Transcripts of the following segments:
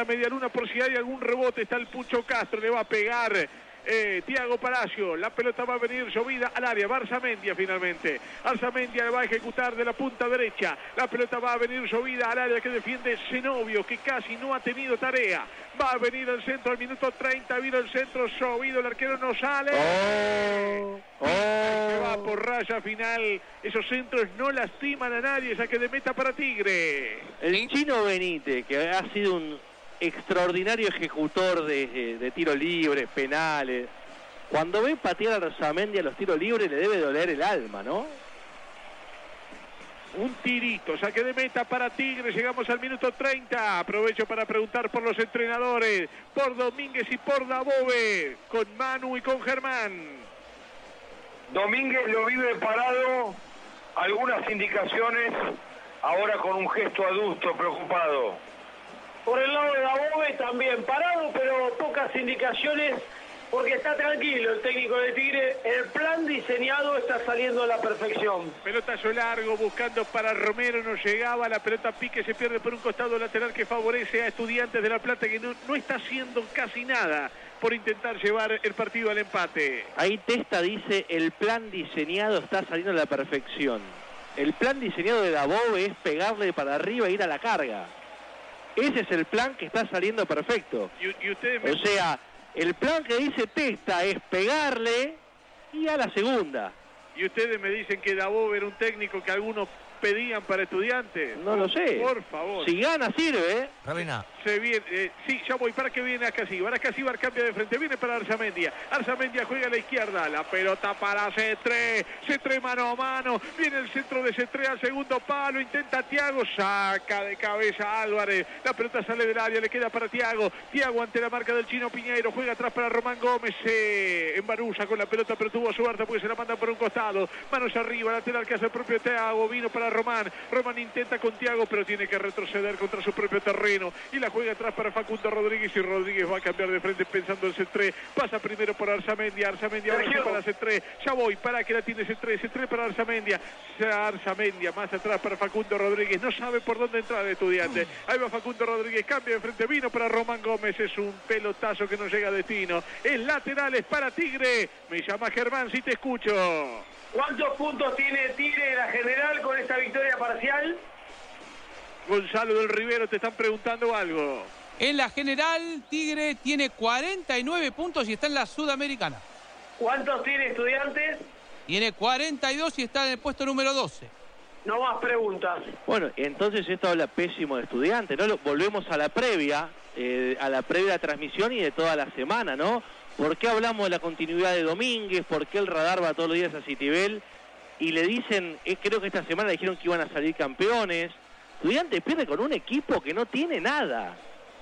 la media luna por si hay algún rebote. Está el Pucho Castro, le va a pegar Thiago Palacio. La pelota va a venir llovida al área. Va Arzamendia finalmente. Arzamendia le va a ejecutar de la punta derecha. La pelota va a venir llovida al área que defiende Zenobio, que casi no ha tenido tarea. Va a venir el centro al minuto 30. Vino el centro llovido. El arquero no sale. Se va por raya final. Esos centros no lastiman a nadie. Saque de meta para Tigre. El Chino Benítez, que ha sido un extraordinario ejecutor de tiro libre, penales. Cuando ve patear a Arzamendi a los tiros libres le debe doler el alma, ¿no? Un tirito, saque de meta para Tigre. Llegamos al minuto 30. Aprovecho para preguntar por los entrenadores, por Domínguez y por Dabove, con Manu y con Germán. Domínguez lo vive parado, algunas indicaciones, ahora con un gesto adusto, preocupado. Por el lado de Dabove también parado, pero pocas indicaciones, porque está tranquilo el técnico de Tigre. El plan diseñado está saliendo a la perfección. Pelotazo largo, buscando para Romero, no llegaba. La pelota pique, se pierde por un costado lateral que favorece a Estudiantes de La Plata, que no está haciendo casi nada por intentar llevar el partido al empate. Ahí Testa dice, el plan diseñado está saliendo a la perfección. El plan diseñado de Dabove es pegarle para arriba e ir a la carga. Ese es el plan que está saliendo perfecto. Y ustedes O sea, el plan que dice Testa es pegarle y a la segunda. Y ustedes me dicen que Dabove era un técnico que algunos pedían para Estudiantes. No lo sé. Por favor. Si gana, sirve, ¿eh? Reina. Se viene, sí, ya voy. ¿Para qué viene Acasíbar? Acasíbar cambia de frente. Viene para Arzamendia. Arzamendia juega a la izquierda. La pelota para C3. C3 mano a mano. Viene el centro de C3 al segundo palo. Intenta Thiago. Saca de cabeza Álvarez. La pelota sale del área. Le queda para Thiago. Thiago ante la marca del Chino Piñeiro. Juega atrás para Román Gómez. Embaruza con la pelota, pero tuvo suerte porque se la manda por un costado. Manos arriba. Lateral que hace el propio Thiago. Vino para Román. Román intenta con Thiago, pero tiene que retroceder contra su propio terreno. Y la juega atrás para Facundo Rodríguez, y Rodríguez va a cambiar de frente pensando en C3. Pasa primero por Arzamendia. Arzamendia ahora sí para C3. Ya voy, para que la tiene C3. C3 para Arzamendia. Arzamendia más atrás para Facundo Rodríguez. No sabe por dónde entrar el Estudiante. Ahí va Facundo Rodríguez. Cambia de frente. Vino para Román Gómez. Es un pelotazo que no llega a destino. Es lateral, es para Tigre. Me llama Germán, si te escucho. ¿Cuántos puntos tiene Tigre en la general con esta victoria parcial? Gonzalo del Rivero, te están preguntando algo. En la general, Tigre tiene 49 puntos y está en la Sudamericana. ¿Cuántos tiene Estudiantes? Tiene 42 y está en el puesto número 12. No más preguntas. Bueno, entonces esto habla pésimo de Estudiantes, ¿no? Volvemos a la previa de la transmisión y de toda la semana, ¿no? ¿Por qué hablamos de la continuidad de Domínguez? ¿Por qué el radar va todos los días a Citibel? Y le dicen, creo que esta semana le dijeron que iban a salir campeones. Estudiantes pierde con un equipo que no tiene nada.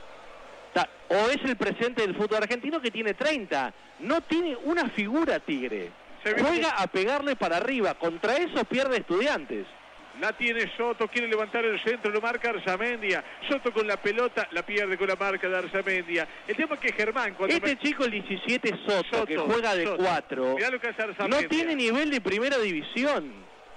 O es el presente del fútbol argentino que tiene 30. No tiene una figura Tigre. Juega a pegarle para arriba. Contra eso pierde Estudiantes. La tiene Soto, quiere levantar el centro, lo marca Arzamendia. Soto con la pelota, la pierde con la marca de Arzamendia. El tema es que Germán... Chico, el 17 Soto, que juega de 4, no tiene nivel de primera división.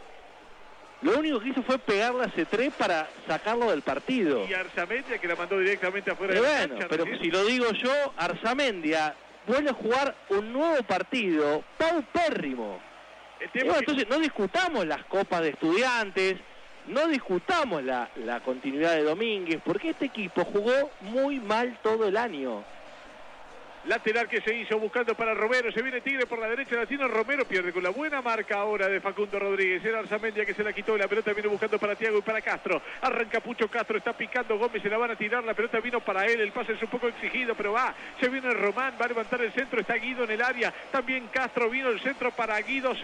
Lo único que hizo fue pegarle a C3 para sacarlo del partido. Y Arzamendia, que la mandó directamente afuera de la cancha. Pero si lo digo yo, Arzamendia vuelve a jugar un nuevo partido paupérrimo. Entonces no discutamos las copas de Estudiantes, no discutamos la continuidad de Domínguez, porque este equipo jugó muy mal todo el año. Lateral que se hizo buscando para Romero. Se viene Tigre por la derecha, la tiene Romero. Pierde con la buena marca ahora de Facundo Rodríguez. Era Arzamendia que se la quitó. La pelota viene buscando para Thiago y para Castro. Arranca Pucho Castro. Está picando Gómez. Se la van a tirar. La pelota vino para él. El pase es un poco exigido, pero va. Se viene Román. Va a levantar el centro. Está Guido en el área. También Castro. Vino el centro para Guido.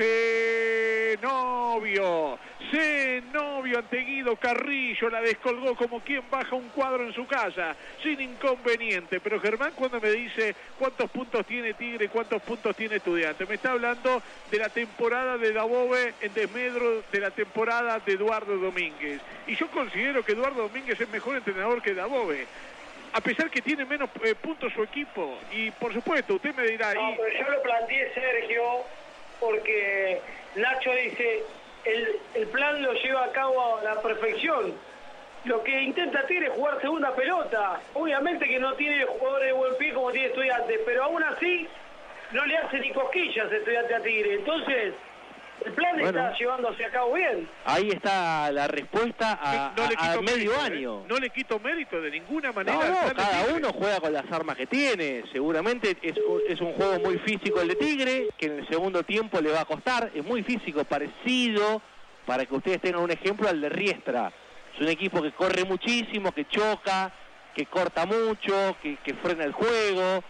Zenobio ante Guido. Carrillo la descolgó como quien baja un cuadro en su casa. Sin inconveniente. Pero Germán, cuando me dice cuántos puntos tiene Tigre y cuántos puntos tiene Estudiante, me está hablando de la temporada de Dabove en desmedro de la temporada de Eduardo Domínguez. Y yo considero que Eduardo Domínguez es mejor entrenador que Dabove, a pesar que tiene menos puntos su equipo. Y por supuesto, usted me dirá... No, pero yo lo planteé, Sergio, porque Nacho dice, el plan lo lleva a cabo a la perfección. Lo que intenta Tigre es jugar segunda pelota. Obviamente que no tiene jugadores de buen pie como tiene Estudiantes, pero aún así no le hace ni cosquillas Estudiantes a Tigre. Entonces, el plan está llevándose a cabo bien. Ahí está la respuesta a medio mérito, año. No le quito mérito de ninguna manera. No, cada uno juega con las armas que tiene. Seguramente es un juego muy físico el de Tigre, que en el segundo tiempo le va a costar. Es muy físico, parecido, para que ustedes tengan un ejemplo, al de Riestra. Es un equipo que corre muchísimo, que choca, que corta mucho, que frena el juego.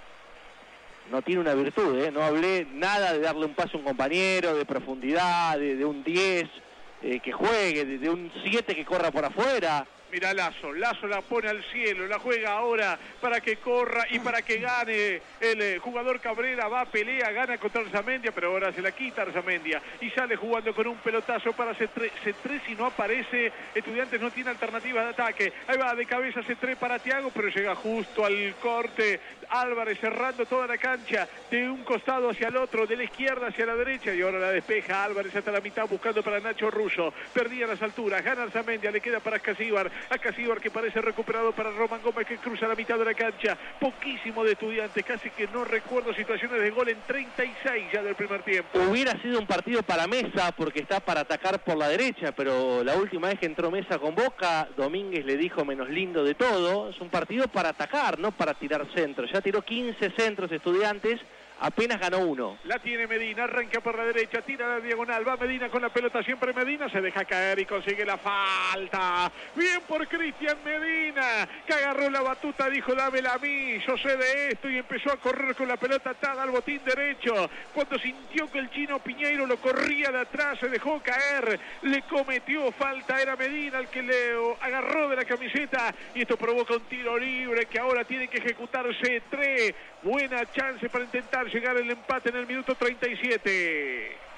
No tiene una virtud, ¿eh? No hablé nada de darle un pase a un compañero, de profundidad, de un 10 que juegue, de un 7 que corra por afuera. Mira Lazo la pone al cielo, la juega ahora para que corra y para que gane el jugador Cabrera, va, pelea, gana contra Arzamendia, pero ahora se la quita Arzamendia y sale jugando con un pelotazo para C3, si no aparece, Estudiantes no tiene alternativa de ataque, ahí va de cabeza C3 para Thiago, pero llega justo al corte, Álvarez cerrando toda la cancha, de un costado hacia el otro, de la izquierda hacia la derecha, y ahora la despeja Álvarez hasta la mitad buscando para Nacho Russo, perdía las alturas, gana Arzamendia, le queda para Escasíbar, que parece recuperado para Román Gómez, que cruza la mitad de la cancha, poquísimo de Estudiantes, casi que no recuerdo situaciones de gol en 36 ya del primer tiempo. Hubiera sido un partido para Mesa porque está para atacar por la derecha, pero la última vez que entró Mesa con Boca, Domínguez le dijo menos lindo de todo. Es un partido para atacar, no para tirar centros. Ya tiró 15 centros Estudiantes, apenas ganó uno. La tiene Medina, arranca por la derecha, tira la diagonal, va Medina con la pelota, siempre Medina, se deja caer y consigue la falta. Bien por Cristian Medina, que agarró la batuta, dijo dámela a mí, yo sé de esto, y empezó a correr con la pelota atada al botín derecho. Cuando sintió que el chino Piñeiro lo corría de atrás, se dejó caer, le cometió falta, era Medina el que le agarró de la camiseta, y esto provoca un tiro libre que ahora tiene que ejecutarse C3. Buena chance para intentar llegar el empate en el minuto 37.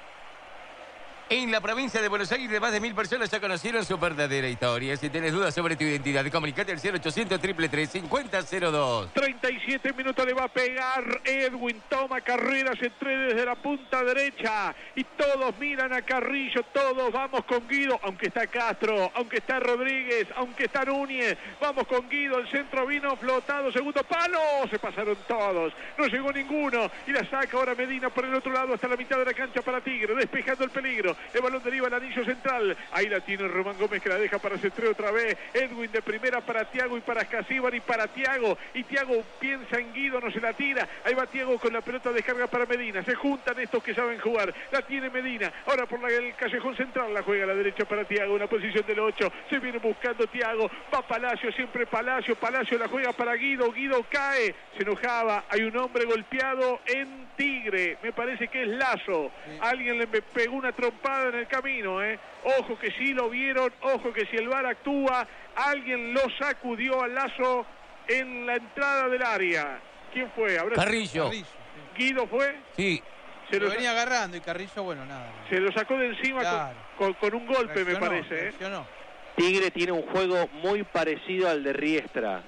En la provincia de Buenos Aires, más de 1000 personas ya conocieron su verdadera historia. Si tienes dudas sobre tu identidad, comunicate al 0800-333-5002. 37 minutos, le va a pegar Edwin, toma carrera, se entré desde la punta derecha y todos miran a Carrillo, todos vamos con Guido, aunque está Castro, aunque está Rodríguez, aunque está Núñez, vamos con Guido, el centro vino flotado, segundo palo, se pasaron todos, no llegó ninguno y la saca ahora Medina por el otro lado hasta la mitad de la cancha para Tigre, despejando el peligro. El balón deriva al anillo central. Ahí la tiene Román Gómez, que la deja para C3 otra vez. Edwin de primera para Thiago y para Escasíbar y para Thiago. Y Thiago piensa en Guido, no se la tira. Ahí va Thiago con la pelota, descarga para Medina. Se juntan estos que saben jugar. La tiene Medina. Ahora por el callejón central la juega a la derecha para Thiago. Una posición del 8. Se viene buscando Thiago. Va Palacio, siempre Palacio. Palacio la juega para Guido. Guido cae. Se enojaba. Hay un hombre golpeado en Tigre. Me parece que es Lazo. Alguien le pegó una trompada en el camino, Ojo que sí lo vieron, ojo que si el VAR actúa, alguien lo sacudió al Lazo en la entrada del área. ¿Quién fue? Carrillo. ¿Guido fue? Sí. Se lo venía agarrando y Carrillo, bueno, nada. Se lo sacó de encima, claro, con un golpe, me parece. Reaccionó. Tigre tiene un juego muy parecido al de Riestra.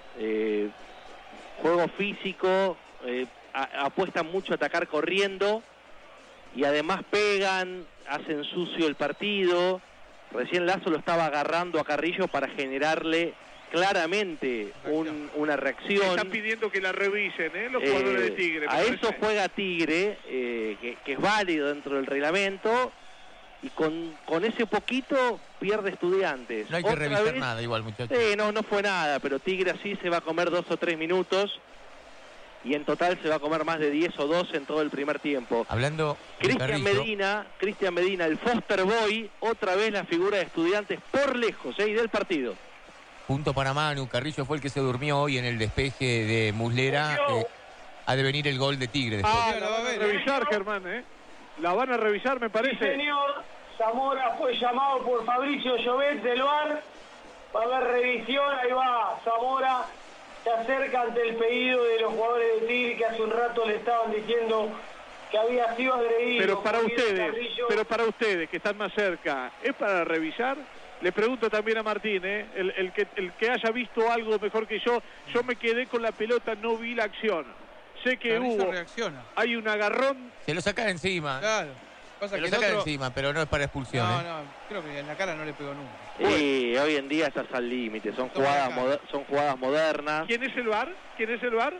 Juego físico, apuestan mucho a atacar corriendo y además pegan, hacen sucio el partido. Recién Lazo lo estaba agarrando a Carrillo para generarle claramente una reacción. Están pidiendo que la revisen, los jugadores de Tigre. A eso juega Tigre, que es válido dentro del reglamento, y con ese poquito pierde Estudiantes. No hay que revisar nada igual, muchachos. No fue nada, pero Tigre así se va a comer 2 o 3 minutos. Y en total se va a comer más de 10 o 12 en todo el primer tiempo. Hablando Cristian Medina, el Foster Boy, otra vez la figura de Estudiantes por lejos, y del partido. Punto para Manu. Carrillo fue el que se durmió hoy en el despeje de Muslera. Ha de venir el gol de Tigre después. La van a revisar, Germán, La van a revisar, me parece. Sí, señor. Zamora fue llamado por Fabricio Llobet del VAR. Va a haber revisión, ahí va Zamora. Se acerca ante el pedido de los jugadores de Tigre, que hace un rato le estaban diciendo que había sido agredido. Pero para ustedes que están más cerca, ¿es para revisar? Le pregunto también a Martín, el que haya visto algo mejor que yo me quedé con la pelota, no vi la acción. Sé que Reacciona. hay un agarrón. Se lo saca de encima. Claro. Pasa Se que lo el saca de otro... encima, pero no es para expulsión. No, creo que en la cara no le pegó nunca. Y hoy en día estás al límite, son jugadas modernas. ¿Quién es el VAR? ¿Quién es el VAR?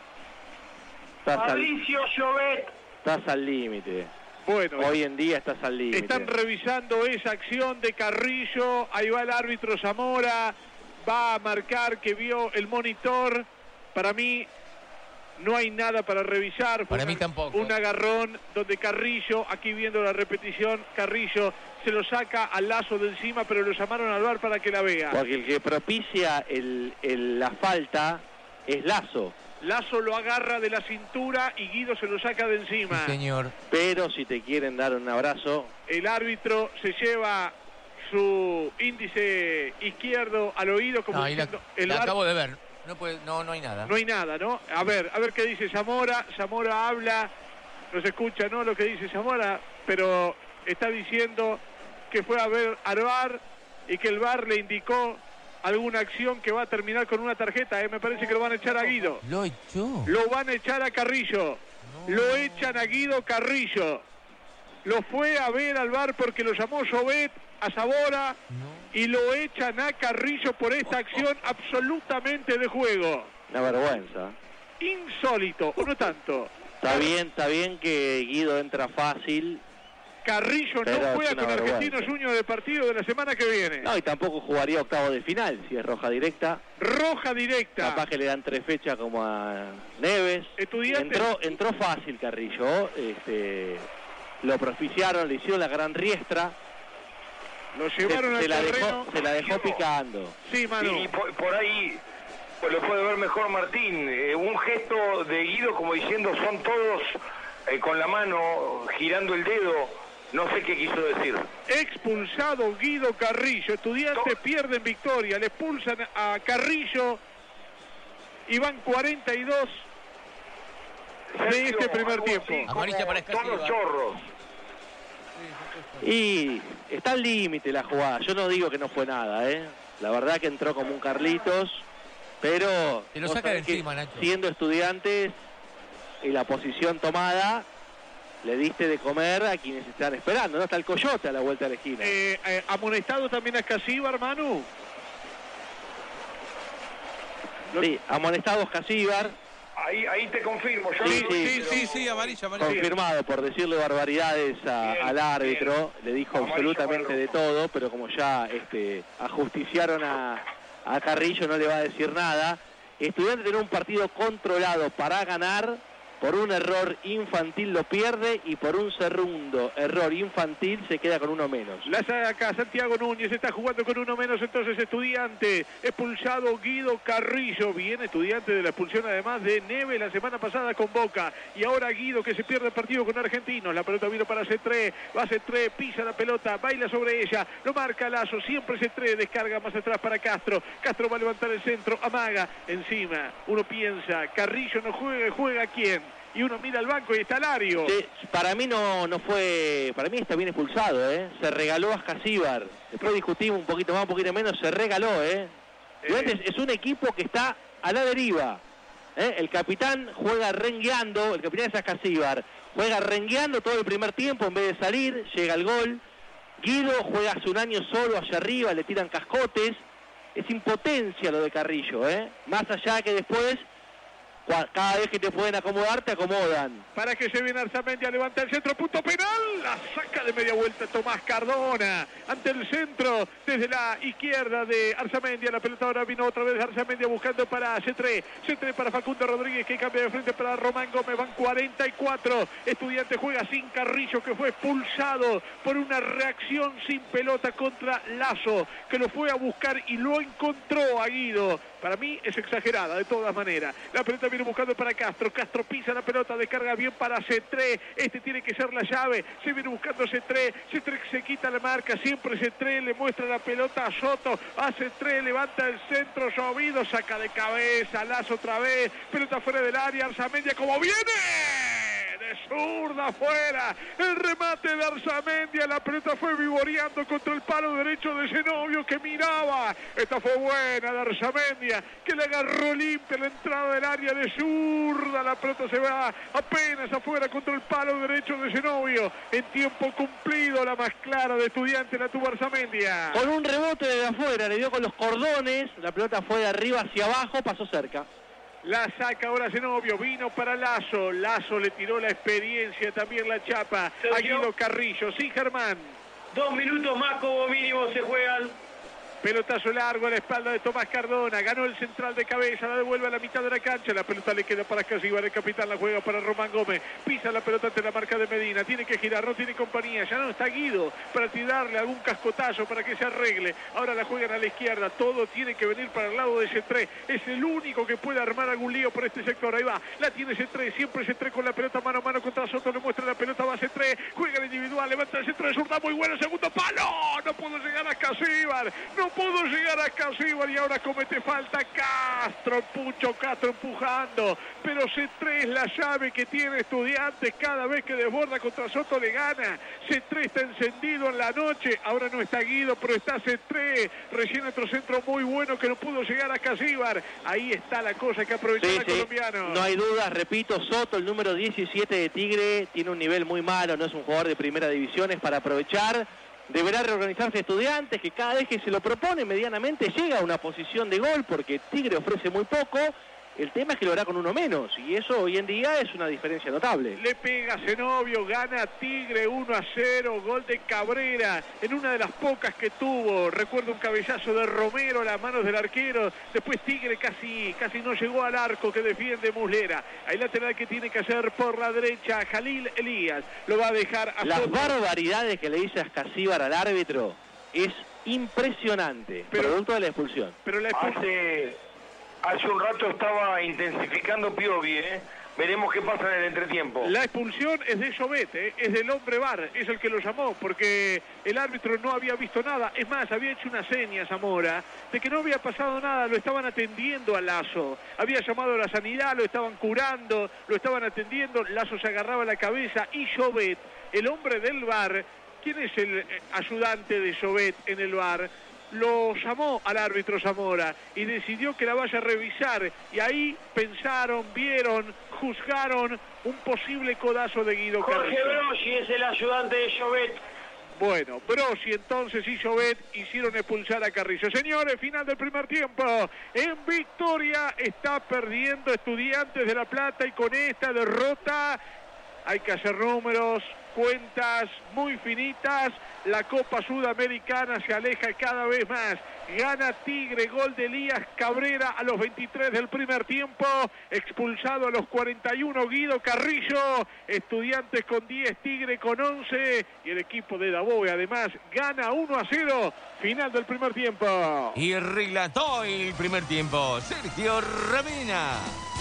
Fabricio Llobet. Estás al límite. Bueno, Hoy en día estás al límite. están revisando esa acción de Carrillo. Ahí va el árbitro Zamora. Va a marcar que vio el monitor. Para mí no hay nada para revisar. Para mí tampoco. Un agarrón donde Carrillo, aquí viendo la repetición, Carrillo se lo saca al Lazo de encima, pero lo llamaron al VAR para que la vea. Porque el que propicia la falta es Lazo. Lazo lo agarra de la cintura y Guido se lo saca de encima. Sí, señor. Pero si te quieren dar un abrazo, El árbitro se lleva su índice izquierdo al oído como No, ahí la diciendo, el VAR. acabo de ver. No hay nada. No hay nada, ¿no? A ver qué dice Zamora. Zamora habla, no se escucha, ¿no? Lo que dice Zamora, pero está diciendo que fue a ver al VAR y que el VAR le indicó alguna acción que va a terminar con una tarjeta. Me parece que lo van a echar a Guido. ¿Lo echó? Lo van a echar a Carrillo. No. Lo echan a Guido Carrillo. Lo fue a ver al VAR porque lo llamó Llobet a Zamora. No. Y lo echan a Carrillo por esta acción absolutamente de juego. una vergüenza. Insólito, o no tanto. Está bien que Guido entra fácil. Carrillo Pero no es juega una con vergüenza. Argentinos Juniors de partido de la semana que viene. No, y tampoco jugaría octavo de final si es roja directa. Roja directa. Capaz que le dan 3 fechas como a Neves. Estudiantes. Entró fácil Carrillo. Lo propiciaron, le hicieron la gran riestra. Lo llevaron al terreno. Se la dejó picando. Sí, Manu. Y por ahí pues lo puede ver mejor Martín. Un gesto de Guido como diciendo son todos con la mano girando el dedo. No sé qué quiso decir. Expulsado Guido Carrillo. Estudiantes pierden victoria. Le expulsan a Carrillo. Y van 42 de Sergio, este primer algo tiempo. así como Amarilla para todos Escasibar. chorros. Y está al límite la jugada. Yo no digo que no fue nada, La verdad que entró como un Carlitos, pero Te lo vos saca de sabés que encima, Nacho. siendo Estudiantes y la posición tomada, le diste de comer a quienes están esperando, ¿no? Está el Coyote a la vuelta de la esquina. Amonestado también a Escasíbar, Manu. Sí, amonestados Casíbar, Ahí te confirmo. Yo Sí, digo, Sí, amarilla. confirmado por decirle barbaridades al árbitro, le dijo Amarilla absolutamente para el de todo, pero como ya ajusticiaron a Carrillo, no le va a decir nada. Estudiante tiene un partido controlado para ganar, por un error infantil lo pierde y por un segundo error infantil se queda con uno menos. La saca Santiago Núñez, está jugando con uno menos, entonces Estudiante, expulsado Guido Carrillo, bien Estudiante de la expulsión además de Neves la semana pasada con Boca, y ahora Guido que se pierde el partido con Argentinos, la pelota vino para C3, va C3, pisa la pelota, baila sobre ella, lo marca Lazo, siempre C3, descarga más atrás para Castro, Castro va a levantar el centro, amaga, encima, uno piensa, Carrillo no juega ¿quién? Y uno mira al banco y está Lario. Sí, para mí no fue, para mí está bien expulsado, se regaló a Escasíbar. Después discutimos un poquito más, un poquito menos, se regaló, Estudiantes es un equipo que está a la deriva. El capitán juega rengueando, el capitán es Escasíbar, juega rengueando todo el primer tiempo en vez de salir, llega el gol. Guido juega hace un año solo hacia arriba, le tiran cascotes. Es impotencia lo de Carrillo, Más allá que después, cada vez que te pueden acomodar, te acomodan. Para que se viene Arzamendia, levanta el centro, punto penal, la saca de media vuelta Tomás Cardona, ante el centro, desde la izquierda de Arzamendia, la pelota ahora vino otra vez Arzamendia buscando para C3 para Facundo Rodríguez que cambia de frente para Román Gómez, van 44, Estudiante juega sin Carrillo que fue expulsado por una reacción sin pelota contra Lazo, que lo fue a buscar y lo encontró a Guido. Para mí es exagerada de todas maneras. La pelota viene buscando para Castro. Castro pisa la pelota, descarga bien para C3. Tiene que ser la llave. Se viene buscando C3. C3 se quita la marca. Siempre C3 le muestra la pelota a Soto. A C3 levanta el centro. Llovido saca de cabeza. Lazo otra vez. Pelota fuera del área. Arzamendia como viene. de zurda afuera. El remate de Arzamendia. La pelota fue vivoreando contra el palo derecho de Zenobio que miraba. Esta fue buena de Arzamendia, que le agarró limpia la entrada del área de zurda. La pelota se va apenas afuera contra el palo derecho de Zenobio. En tiempo cumplido, la más clara de Estudiantes la tuvo Arzamendia. Con un rebote de afuera, le dio con los cordones, la pelota fue de arriba hacia abajo, pasó cerca. La saca ahora Zenobio, vino para Lazo. Lazo le tiró la experiencia, también la chapa a Guido Carrillo. Sí, Germán. 2 minutos más como mínimo se juegan. Pelotazo largo a la espalda de Tomás Cardona. Ganó el central de cabeza, la devuelve a la mitad de la cancha. La pelota le queda para Casíbar, el capitán la juega para Román Gómez. Pisa la pelota ante la marca de Medina. Tiene que girar, no tiene compañía. Ya no está Guido para tirarle algún cascotazo para que se arregle. Ahora la juegan a la izquierda. Todo tiene que venir para el lado de C3. Es el único que puede armar algún lío por este sector. Ahí va. La tiene C3. Siempre C3 con la pelota mano a mano contra Soto. Le muestra la pelota, va C3. Juega el individual. Levanta el centro de zurda. Muy bueno. Segundo palo. No pudo llegar a Casíbar. No pudo llegar a Casíbar y ahora comete falta Castro. Pucho Castro empujando. Pero C3 es la llave que tiene Estudiantes. Cada vez que desborda contra Soto le gana. C3 está encendido en la noche. Ahora no está Guido, pero está C3. Recién otro centro muy bueno que no pudo llegar a Casíbar. Ahí está la cosa que aprovechó el colombiano. No hay dudas, repito, Soto, el número 17 de Tigre, tiene un nivel muy malo, no es un jugador de primera división, es para aprovechar. Deberá reorganizarse Estudiantes, que cada vez que se lo propone medianamente llega a una posición de gol, porque Tigre ofrece muy poco. El tema es que lo hará con uno menos, y eso hoy en día es una diferencia notable. Le pega Zenobio, gana Tigre 1-0, gol de Cabrera, en una de las pocas que tuvo. Recuerdo un cabezazo de Romero a las manos del arquero. Después Tigre casi no llegó al arco que defiende Muslera. Hay lateral que tiene que hacer por la derecha Jalil Elías. Lo va a dejar a Las Soto. barbaridades que le dice a Casíbar al árbitro es impresionante, producto de la expulsión. Pero la expulsión... Hace un rato estaba intensificando Piovi, Veremos qué pasa en el entretiempo. La expulsión es de Llobet, es del hombre VAR, es el que lo llamó, porque el árbitro no había visto nada. Es más, había hecho una seña Zamora de que no había pasado nada, lo estaban atendiendo a Lazo. Había llamado a la sanidad, lo estaban curando, lo estaban atendiendo. Lazo se agarraba la cabeza y Llobet, el hombre del VAR, ¿quién es el ayudante de Llobet en el VAR? Lo llamó al árbitro Zamora y decidió que la vaya a revisar, y ahí pensaron, vieron, juzgaron un posible codazo de Guido Carrillo. Jorge Brossi es el ayudante de Llobet. Bueno, Brossi entonces y Llobet hicieron expulsar a Carrillo. Señores, final del primer tiempo. En victoria está perdiendo Estudiantes de La Plata, y con esta derrota hay que hacer números, cuentas muy finitas. La Copa Sudamericana se aleja cada vez más. Gana Tigre, gol de Elías Cabrera a los 23 del primer tiempo. Expulsado a los 41 Guido Carrillo. Estudiantes con 10, Tigre con 11. Y el equipo de Dabove además gana 1-0. Final del primer tiempo. Y relató el primer tiempo Sergio Ramena.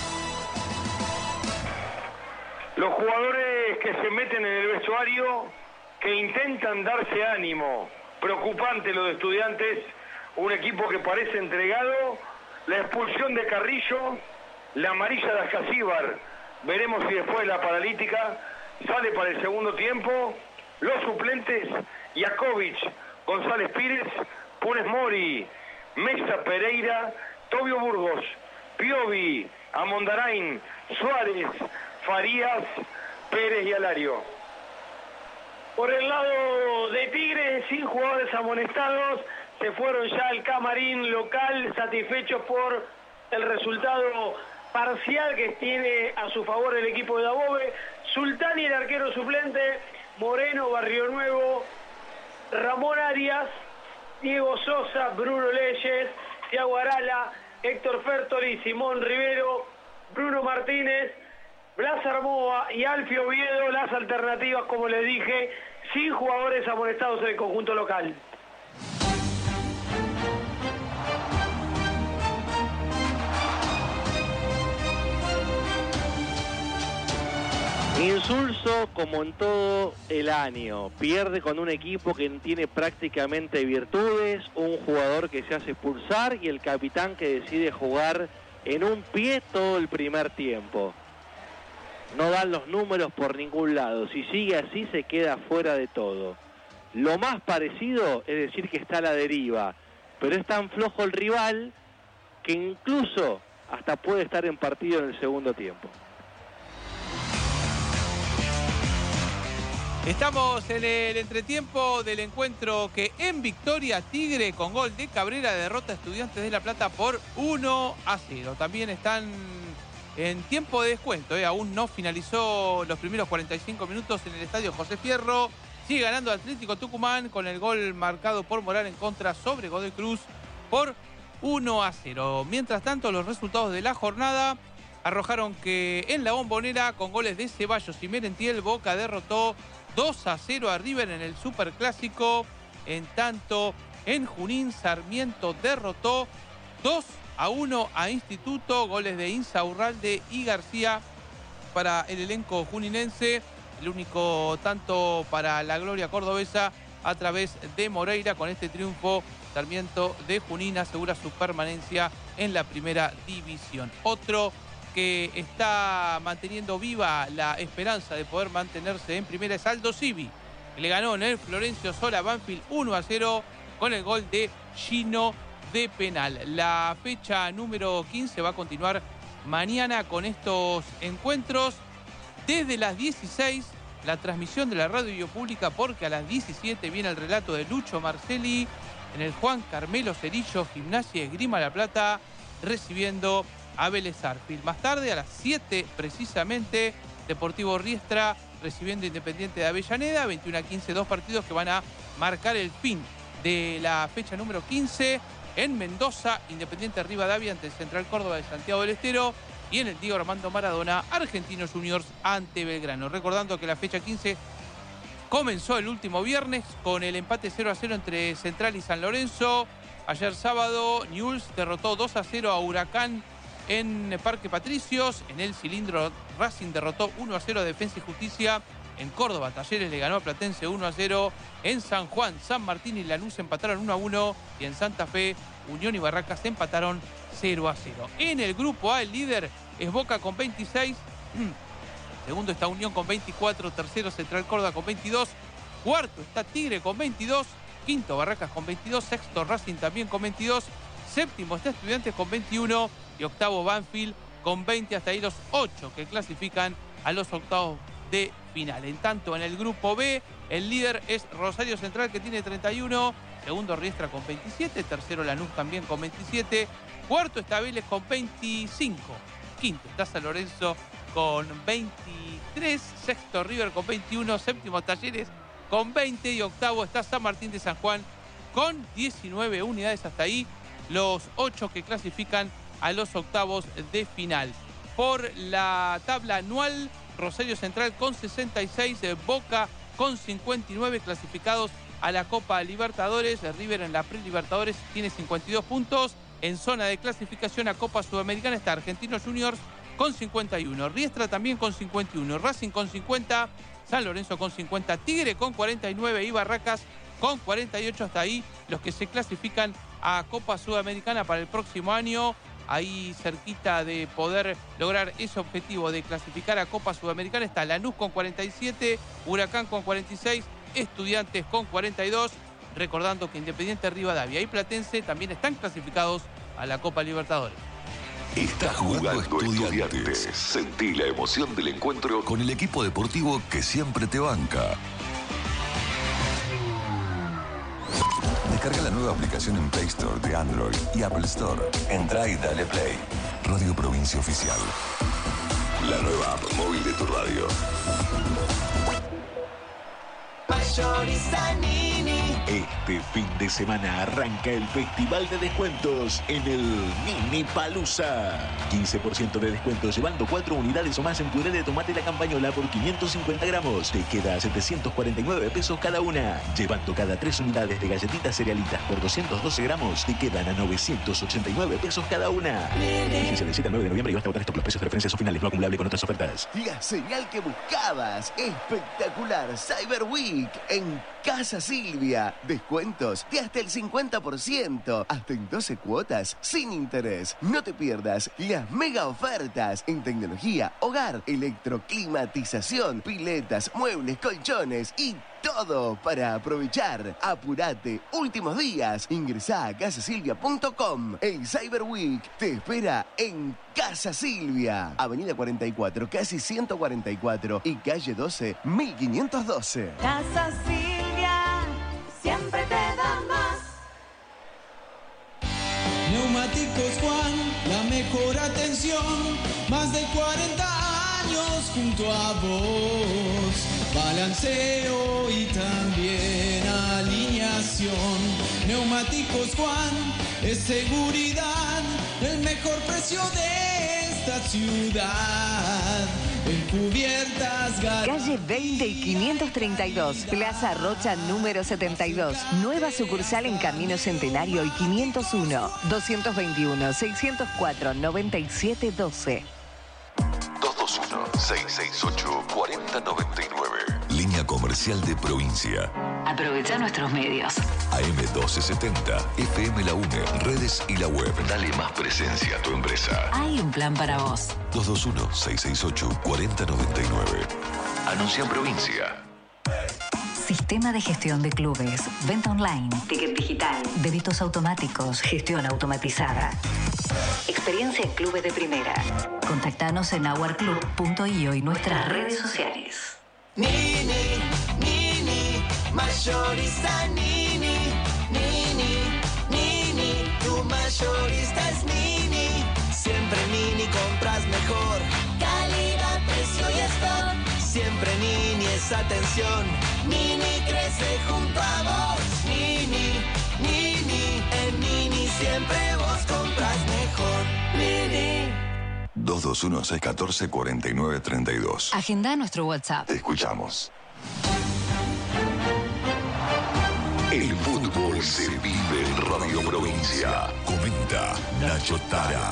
Los jugadores que se meten en el vestuario, que intentan darse ánimo. Preocupante lo de Estudiantes, un equipo que parece entregado. La expulsión de Carrillo, la amarilla de Ascasíbar, veremos si después la paralítica sale para el segundo tiempo. Los suplentes: Jakovic, González Pires, Funes Mori, Mesa Pereira, Tobio Burgos, Piovi, Amondarain, Suárez, Farías, Pérez y Alario. Por el lado de Tigre, sin jugadores amonestados, se fueron ya al camarín local, satisfechos por el resultado parcial que tiene a su favor el equipo de Dabove. Sultani, el arquero suplente, Moreno, Barrio Nuevo, Ramón Arias, Diego Sosa, Bruno Leyes, Thiago Arala, Héctor Fertoli, Simón Rivero, Bruno Martínez, Blas Armoa y Alfio Oviedo. Las alternativas, como les dije, sin jugadores amonestados en el conjunto local. Insulso como en todo el año. Pierde con un equipo que tiene prácticamente virtudes, un jugador que se hace expulsar y el capitán que decide jugar en un pie todo el primer tiempo. no dan los números por ningún lado. Si sigue así, se queda fuera de todo. Lo más parecido es decir que está a la deriva, pero es tan flojo el rival que incluso hasta puede estar en partido en el segundo tiempo. Estamos en el entretiempo del encuentro que en victoria Tigre con gol de Cabrera derrota a Estudiantes de La Plata por 1-0. También están en tiempo de descuento, aún no finalizó los primeros 45 minutos en el estadio José Fierro. Sigue ganando Atlético Tucumán con el gol marcado por Morán en contra sobre Godoy Cruz por 1-0. Mientras tanto, los resultados de la jornada arrojaron que en la Bombonera, con goles de Ceballos y Merentiel, Boca derrotó 2-0 a River en el Superclásico. En tanto, en Junín, Sarmiento derrotó 2-1 a Instituto, goles de Insaurralde y García para el elenco juninense. El único tanto para la gloria cordobesa a través de Moreira. Con este triunfo, Sarmiento de Junín asegura su permanencia en la primera división. Otro que está manteniendo viva la esperanza de poder mantenerse en primera es Aldo Civi, que le ganó en el Florencio Sola Banfield 1-0 con el gol de Gino de penal. La fecha número 15 va a continuar mañana con estos encuentros. Desde las 16, la transmisión de la radio pública, porque a las 17 viene el relato de Lucho Marcelli en el Juan Carmelo Cerillo, Gimnasia Esgrima La Plata, recibiendo a Vélez Sarsfield. Más tarde, a las 7 precisamente, Deportivo Riestra recibiendo Independiente de Avellaneda. 21-15, dos partidos que van a marcar el fin de la fecha número 15. En Mendoza, Independiente Rivadavia ante el Central Córdoba de Santiago del Estero. Y en el Diego Armando Maradona, Argentinos Juniors ante Belgrano. Recordando que la fecha 15 comenzó el último viernes con el empate 0-0 entre Central y San Lorenzo. Ayer sábado, Newell's derrotó 2-0 a Huracán en Parque Patricios. En el Cilindro, Racing derrotó 1-0 a Defensa y Justicia. En Córdoba, Talleres le ganó a Platense 1-0. En San Juan, San Martín y Lanús empataron 1-1. Y en Santa Fe, Unión y Barracas empataron 0-0. En el grupo A, el líder es Boca con 26. Segundo está Unión con 24. Tercero, Central Córdoba con 22. Cuarto está Tigre con 22. Quinto, Barracas con 22. Sexto, Racing también con 22. Séptimo está Estudiantes con 21. Y octavo, Banfield con 20. Hasta ahí los 8 que clasifican a los octavos de final. En tanto, en el grupo B, el líder es Rosario Central, que tiene 31. Segundo, Riestra con 27. Tercero, Lanús también con 27. Cuarto está Vélez con 25. Quinto está San Lorenzo con 23. Sexto, River con 21. Séptimo, Talleres con 20. Y octavo está San Martín de San Juan con 19 unidades. Hasta ahí los 8 que clasifican a los octavos de final. Por la tabla anual, Rosario Central con 66, Boca con 59 clasificados a la Copa Libertadores. River en la Pre-Libertadores tiene 52 puntos. En zona de clasificación a Copa Sudamericana está Argentinos Juniors con 51. Riestra también con 51. Racing con 50. San Lorenzo con 50. Tigre con 49 y Barracas con 48. Hasta ahí los que se clasifican a Copa Sudamericana para el próximo año. Ahí cerquita de poder lograr ese objetivo de clasificar a Copa Sudamericana está Lanús con 47, Huracán con 46, Estudiantes con 42. Recordando que Independiente Rivadavia y Platense también están clasificados a la Copa Libertadores. Está jugando Estudiantes. Sentí la emoción del encuentro con el equipo deportivo que siempre te banca. Descarga la nueva aplicación en Play Store de Android y Apple Store. Entra y dale play. Radio Provincia Oficial. La nueva app móvil de tu radio. Este fin de semana arranca el Festival de Descuentos en el Mini Palusa. 15% de descuento llevando 4 unidades o más en puré de tomate La Campañola por 550 gramos. Te queda a 749 pesos cada una. Llevando cada 3 unidades de galletitas cerealitas por 212 gramos, te quedan a 989 pesos cada una. Vigencia del 7 al 9 de noviembre y basta votar estos los precios de referencia son finales, no acumulable con otras ofertas. La señal que buscabas. Espectacular Cyber Week en Casa Silvia. Descuentos de hasta el 50%, hasta en 12 cuotas sin interés. No te pierdas las mega ofertas en tecnología, hogar, electroclimatización, piletas, muebles, colchones y todo para aprovechar. Apurate, últimos días. Ingresá a casasilvia.com. El Cyber Week te espera en Casa Silvia. Avenida 44, casi 144 y calle 12, 1512. Casa Silvia, siempre te da más. Neumáticos Juan, la mejor atención. Más de 40 años junto a vos. Balanceo y también alineación. Neumáticos Juan, es seguridad. El mejor precio de esta ciudad. En cubiertas. Calle 20 y 532, Plaza Rocha número 72. Nueva sucursal en Camino Centenario y 501. 221-604-9712. 221-668-4099. Línea comercial de provincia. Aprovecha nuestros medios. AM1270, FM La UNE, redes y la web. Dale más presencia a tu empresa. Hay un plan para vos. 221-668-4099. Anuncia en provincia. Sistema de gestión de clubes, venta online, ticket digital, débitos automáticos, gestión automatizada. Experiencia en clubes de primera. Contactanos en hourclub.io y nuestras redes sociales. Nini, Nini, mayorista Nini, Nini, Nini, tu mayorista es Nini. Siempre Nini compras mejor. Calidad, precio y stock. Siempre Nini es atención. Nini crece junto a vos. Nini, Nini, en Nini siempre vos compras mejor. Nini. 221-614-4932. Agenda nuestro WhatsApp. Te escuchamos. El fútbol se vive en Radio Provincia. Comenta Nacho Tara.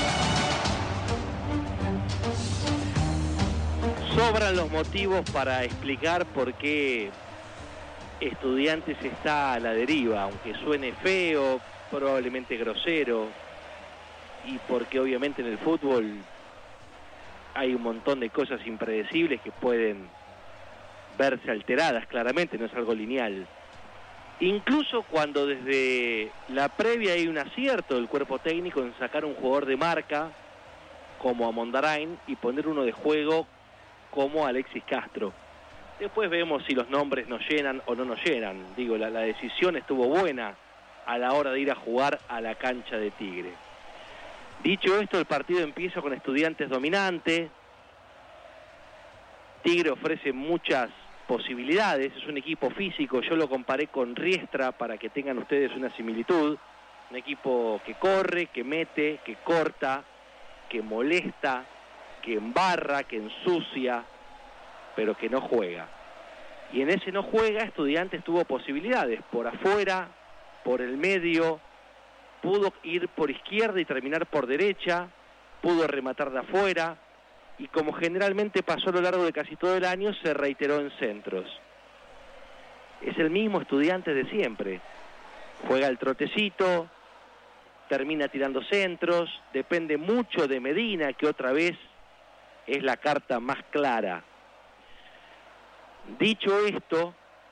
Sobran los motivos para explicar por qué Estudiantes está a la deriva, aunque suene feo, probablemente grosero, y porque obviamente en el fútbol hay un montón de cosas impredecibles que pueden verse alteradas, claramente, no es algo lineal. Incluso cuando desde la previa hay un acierto del cuerpo técnico en sacar un jugador de marca como a Mondarain y poner uno de juego como Alexis Castro. Después vemos si los nombres nos llenan o no nos llenan. Digo, la decisión estuvo buena a la hora de ir a jugar a la cancha de Tigre. Dicho esto, el partido empieza con Estudiantes dominante. Tigre ofrece muchas posibilidades, es un equipo físico. Yo lo comparé con Riestra para que tengan ustedes una similitud. Un equipo que corre, que mete, que corta, que molesta, que embarra, que ensucia, pero que no juega. Y en ese no juega, Estudiantes tuvo posibilidades por afuera, por el medio, pudo ir por izquierda y terminar por derecha, pudo rematar de afuera, y como generalmente pasó a lo largo de casi todo el año, se reiteró en centros. Es el mismo Estudiantes de siempre. Juega el trotecito, termina tirando centros, depende mucho de Medina, que otra vez es la carta más clara. Dicho esto,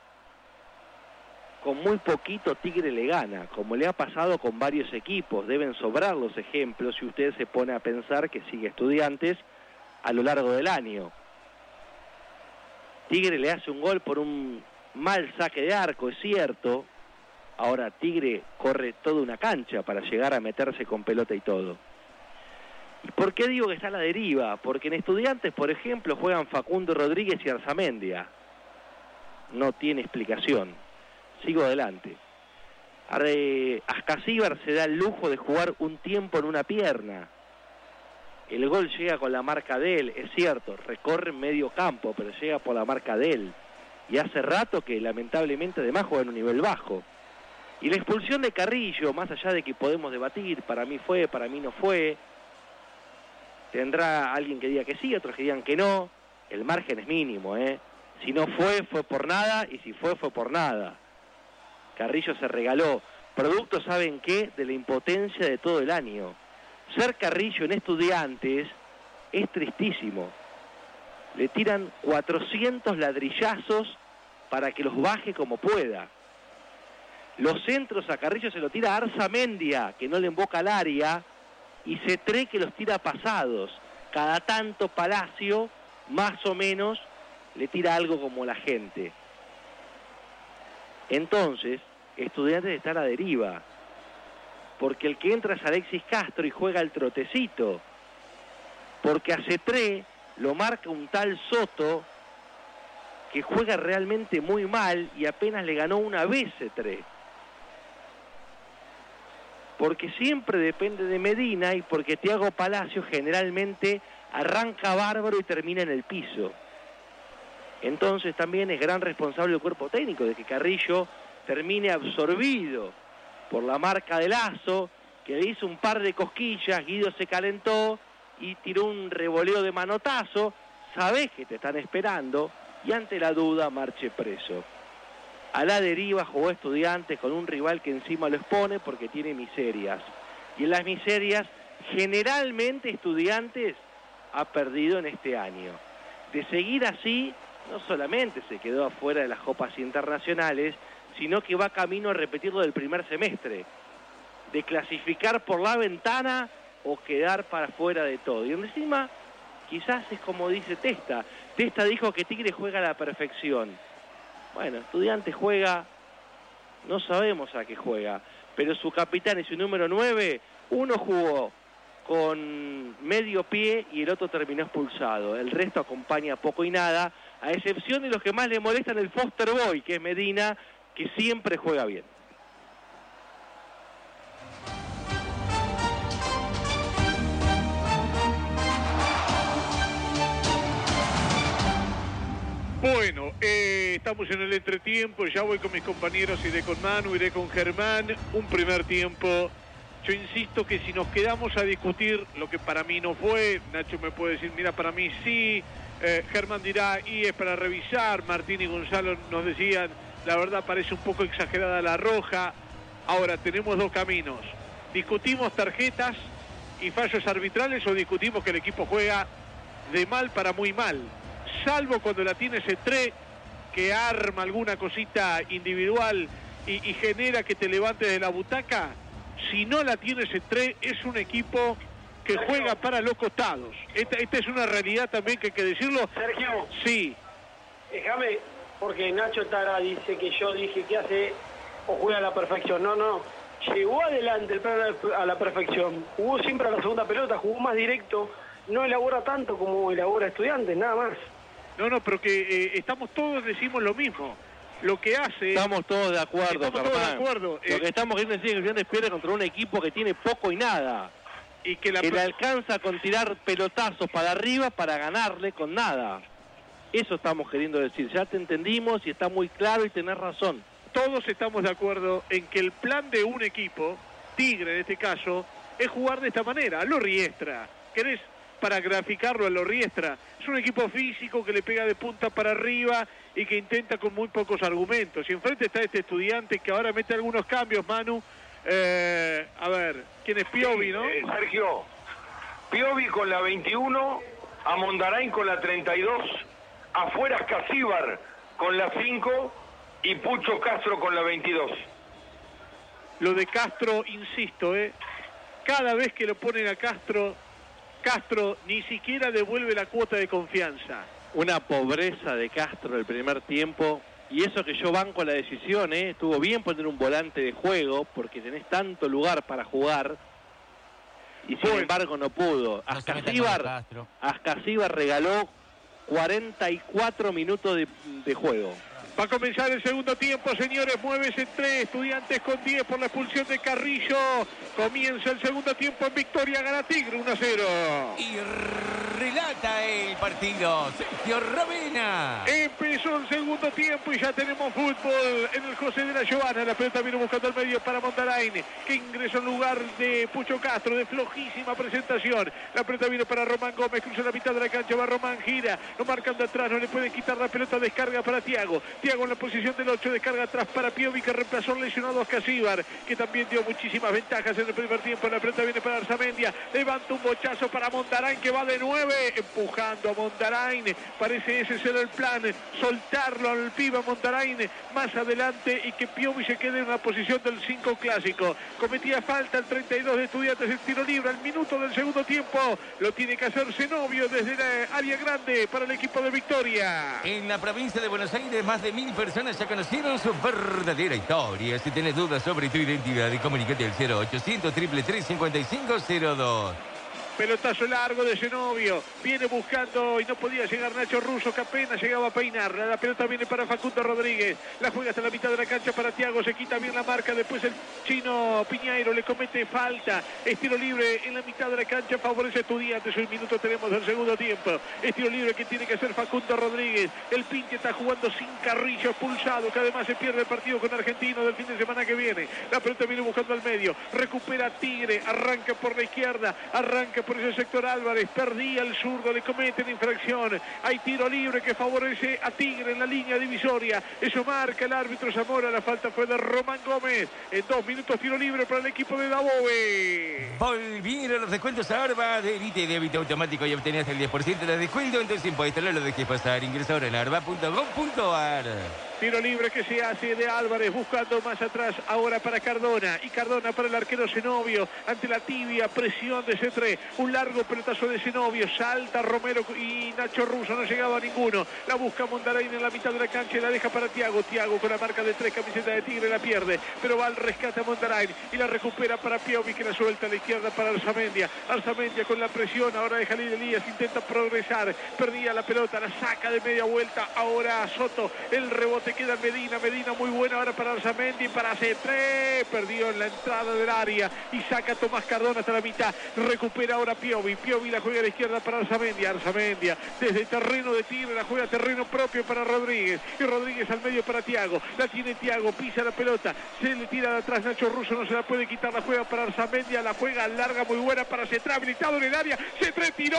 con muy poquito Tigre le gana, como le ha pasado con varios equipos. Deben sobrar los ejemplos si usted se pone a pensar que sigue Estudiantes a lo largo del año. Tigre le hace un gol por un mal saque de arco, es cierto. Ahora Tigre corre toda una cancha para llegar a meterse con pelota y todo. ¿Y por qué digo que está a la deriva? Porque en Estudiantes, por ejemplo, juegan Facundo Rodríguez y Arzamendia. No tiene explicación. Sigo adelante. Ascasíbar se da el lujo de jugar un tiempo en una pierna. El gol llega con la marca de él, es cierto, recorre medio campo, pero llega por la marca de él. Y hace rato que lamentablemente además juega en un nivel bajo. Y la expulsión de Carrillo, más allá de que podemos debatir, para mí fue, para mí no fue, tendrá alguien que diga que sí, otros que digan que no, el margen es mínimo, Si no fue, fue por nada, y si fue, fue por nada. Carrillo se regaló. Producto, ¿saben qué? De la impotencia de todo el año. Ser Carrillo en Estudiantes es tristísimo. Le tiran 400 ladrillazos para que los baje como pueda. Los centros a Carrillo se lo tira Arzamendia, que no le emboca al área, y Cetré, que los tira pasados. Cada tanto Palacio, más o menos, le tira algo como la gente. Entonces, Estudiantes está a la deriva, porque el que entra es Alexis Castro y juega el trotecito, porque a Cetré lo marca un tal Soto que juega realmente muy mal y apenas le ganó una vez Cetré. Porque siempre depende de Medina y porque Thiago Palacio generalmente arranca bárbaro y termina en el piso. Entonces también es gran responsable el cuerpo técnico de que Carrillo termine absorbido por la marca de Lazo, que le hizo un par de cosquillas, Guido se calentó y tiró un revoleo de manotazo. Sabés que te están esperando y ante la duda marche preso. A la deriva jugó Estudiantes con un rival que encima lo expone porque tiene miserias. Y en las miserias, generalmente Estudiantes ha perdido en este año. De seguir así, no solamente se quedó afuera de las copas internacionales, sino que va camino a repetirlo del primer semestre. De clasificar por la ventana o quedar para fuera de todo. Y encima, quizás es como dice Testa. Testa dijo que Tigre juega a la perfección. Bueno, Estudiantes juega, no sabemos a qué juega, pero su capitán y su número 9, uno jugó con medio pie y el otro terminó expulsado. El resto acompaña poco y nada, a excepción de los que más le molestan el Foster Boy, que es Medina, que siempre juega bien. Bueno, estamos en el entretiempo, ya voy con mis compañeros, iré con Manu, iré con Germán. Un primer tiempo, yo insisto que si nos quedamos a discutir lo que para mí no fue, Nacho me puede decir, mira, para mí sí, Germán dirá, y es para revisar, Martín y Gonzalo nos decían, la verdad parece un poco exagerada la roja. Ahora, tenemos dos caminos, discutimos tarjetas y fallos arbitrales o discutimos que el equipo juega de mal para muy mal. Salvo cuando la tiene Cetré, que arma alguna cosita individual y genera que te levantes de la butaca. Si no la tiene Cetré, es un equipo que juega para los costados. Esta es una realidad también que hay que decirlo. Sergio. Sí. Déjame, porque Nacho Tara dice que yo dije que hace o juega a la perfección. No. Llegó adelante el plan a la perfección. Jugó siempre a la segunda pelota, jugó más directo. No elabora tanto como elabora Estudiantes, nada más. No, pero que estamos todos, decimos lo mismo. Lo que hace... Estamos todos de acuerdo, Estamos todos de acuerdo. Lo que estamos queriendo decir es que Estudiantes pierde contra un equipo que tiene poco y nada. Y que le alcanza con tirar pelotazos para arriba para ganarle con nada. Eso estamos queriendo decir. Ya te entendimos y está muy claro y tenés razón. Todos estamos de acuerdo en que el plan de un equipo, Tigre en este caso, es jugar de esta manera. A lo Riestra. ¿Querés? Para graficarlo a lo Riestra, es un equipo físico que le pega de punta para arriba y que intenta con muy pocos argumentos. Y enfrente está este Estudiante que ahora mete algunos cambios, Manu. A ver, ¿quién es Piovi, no? Sergio, Piovi con la 21, Amondarain con la 32, afuera Casíbar con la 5 y Pucho Castro con la 22. Lo de Castro, insisto, cada vez que lo ponen a Castro ni siquiera devuelve la cuota de confianza. Una pobreza de Castro el primer tiempo. Y eso que yo banco la decisión, estuvo bien poner un volante de juego porque tenés tanto lugar para jugar. Y sin embargo no pudo. Ascasíbar regaló 44 minutos de juego. Va a comenzar el segundo tiempo, señores. Mueve C3, Estudiantes con 10 por la expulsión de Carrillo. Comienza el segundo tiempo en victoria, gana Tigre 1-0. Y relata el partido Sergio Ravena. Empezó el segundo tiempo y ya tenemos fútbol en el José de la Giovanna. La pelota viene buscando el medio para Mondarain, que ingresa en lugar de Pucho Castro, de flojísima presentación. La pelota viene para Román Gómez, cruza la mitad de la cancha, va Román, gira, lo marcan de atrás, no le pueden quitar la pelota, descarga para Thiago. Thiago en la posición del 8, descarga atrás para Piovi, que reemplazó al lesionado a Casíbar, que también dio muchísimas ventajas en el primer tiempo. La pelota viene para Arzamendia, levanta un bochazo para Mondarain, que va de 9, empujando a Mondarain. Parece ese ser el plan, soltarlo al pibe Mondarain más adelante y que Piovi se quede en la posición del 5 clásico. Cometía falta el 32 de Estudiantes, el tiro libre al minuto del segundo tiempo. Lo tiene que hacer Zenobio desde la área grande para el equipo de Victoria. En la provincia de Buenos Aires, más de 1000 personas ya conocieron su verdadera historia. Si tienes dudas sobre tu identidad, comunícate al 0800 333 5502. Pelotazo largo de Zenobio, viene buscando y no podía llegar Nacho Russo, que apenas llegaba a peinarla. La pelota viene para Facundo Rodríguez, la juega hasta la mitad de la cancha para Thiago, se quita bien la marca, después el chino Piñeiro le comete falta. Estilo libre en la mitad de la cancha, favorece a Estudiantes. Un minuto tenemos del segundo tiempo. Estilo libre que tiene que hacer Facundo Rodríguez. El Pinche está jugando sin Carrillo, expulsado, que además se pierde el partido con Argentino del fin de semana que viene. La pelota viene buscando al medio, recupera Tigre, arranca por la izquierda, arranca por ese sector Álvarez, perdía el zurdo, le cometen infracción. Hay tiro libre que favorece a Tigre en la línea divisoria. Eso marca el árbitro Zamora. La falta fue de Román Gómez. En 2 minutos tiro libre para el equipo de Dabove. Volvieron los descuentos a Arba de Elite, débito automático, y obtenés el 10% de descuento en tus impuestos. No lo dejes pasar. Ingresa ahora en arba.gov.ar. Tiro libre que se hace de Álvarez, buscando más atrás ahora para Cardona. Y Cardona para el arquero Zenobio, ante la tibia presión de C3. Un largo pelotazo de Zenobio, salta Romero y Nacho Russo, no llegaba a ninguno. La busca Mondarain en la mitad de la cancha y la deja para Thiago. Thiago con la marca de 3, camiseta de Tigre, la pierde, pero va al rescate a Mondarain y la recupera para Piovi, que la suelta a la izquierda para Arzamendia. Arzamendia con la presión, ahora de Jalil Elías, intenta progresar, perdía la pelota, la saca de media vuelta, ahora Soto, el rebote queda Medina, Medina muy buena ahora para Arzamendi, para C3, perdió en la entrada del área y saca a Tomás Cardona hasta la mitad, recupera ahora Piovi, Piovi la juega a la izquierda para Arzamendia, Arzamendia desde el terreno de Tigre, la juega a terreno propio para Rodríguez, y Rodríguez al medio para Thiago, la tiene Thiago, pisa la pelota, se le tira de atrás Nacho Russo, no se la puede quitar, la juega para Arzamendia, la juega larga muy buena para C3, habilitado en el área, C3 tiró,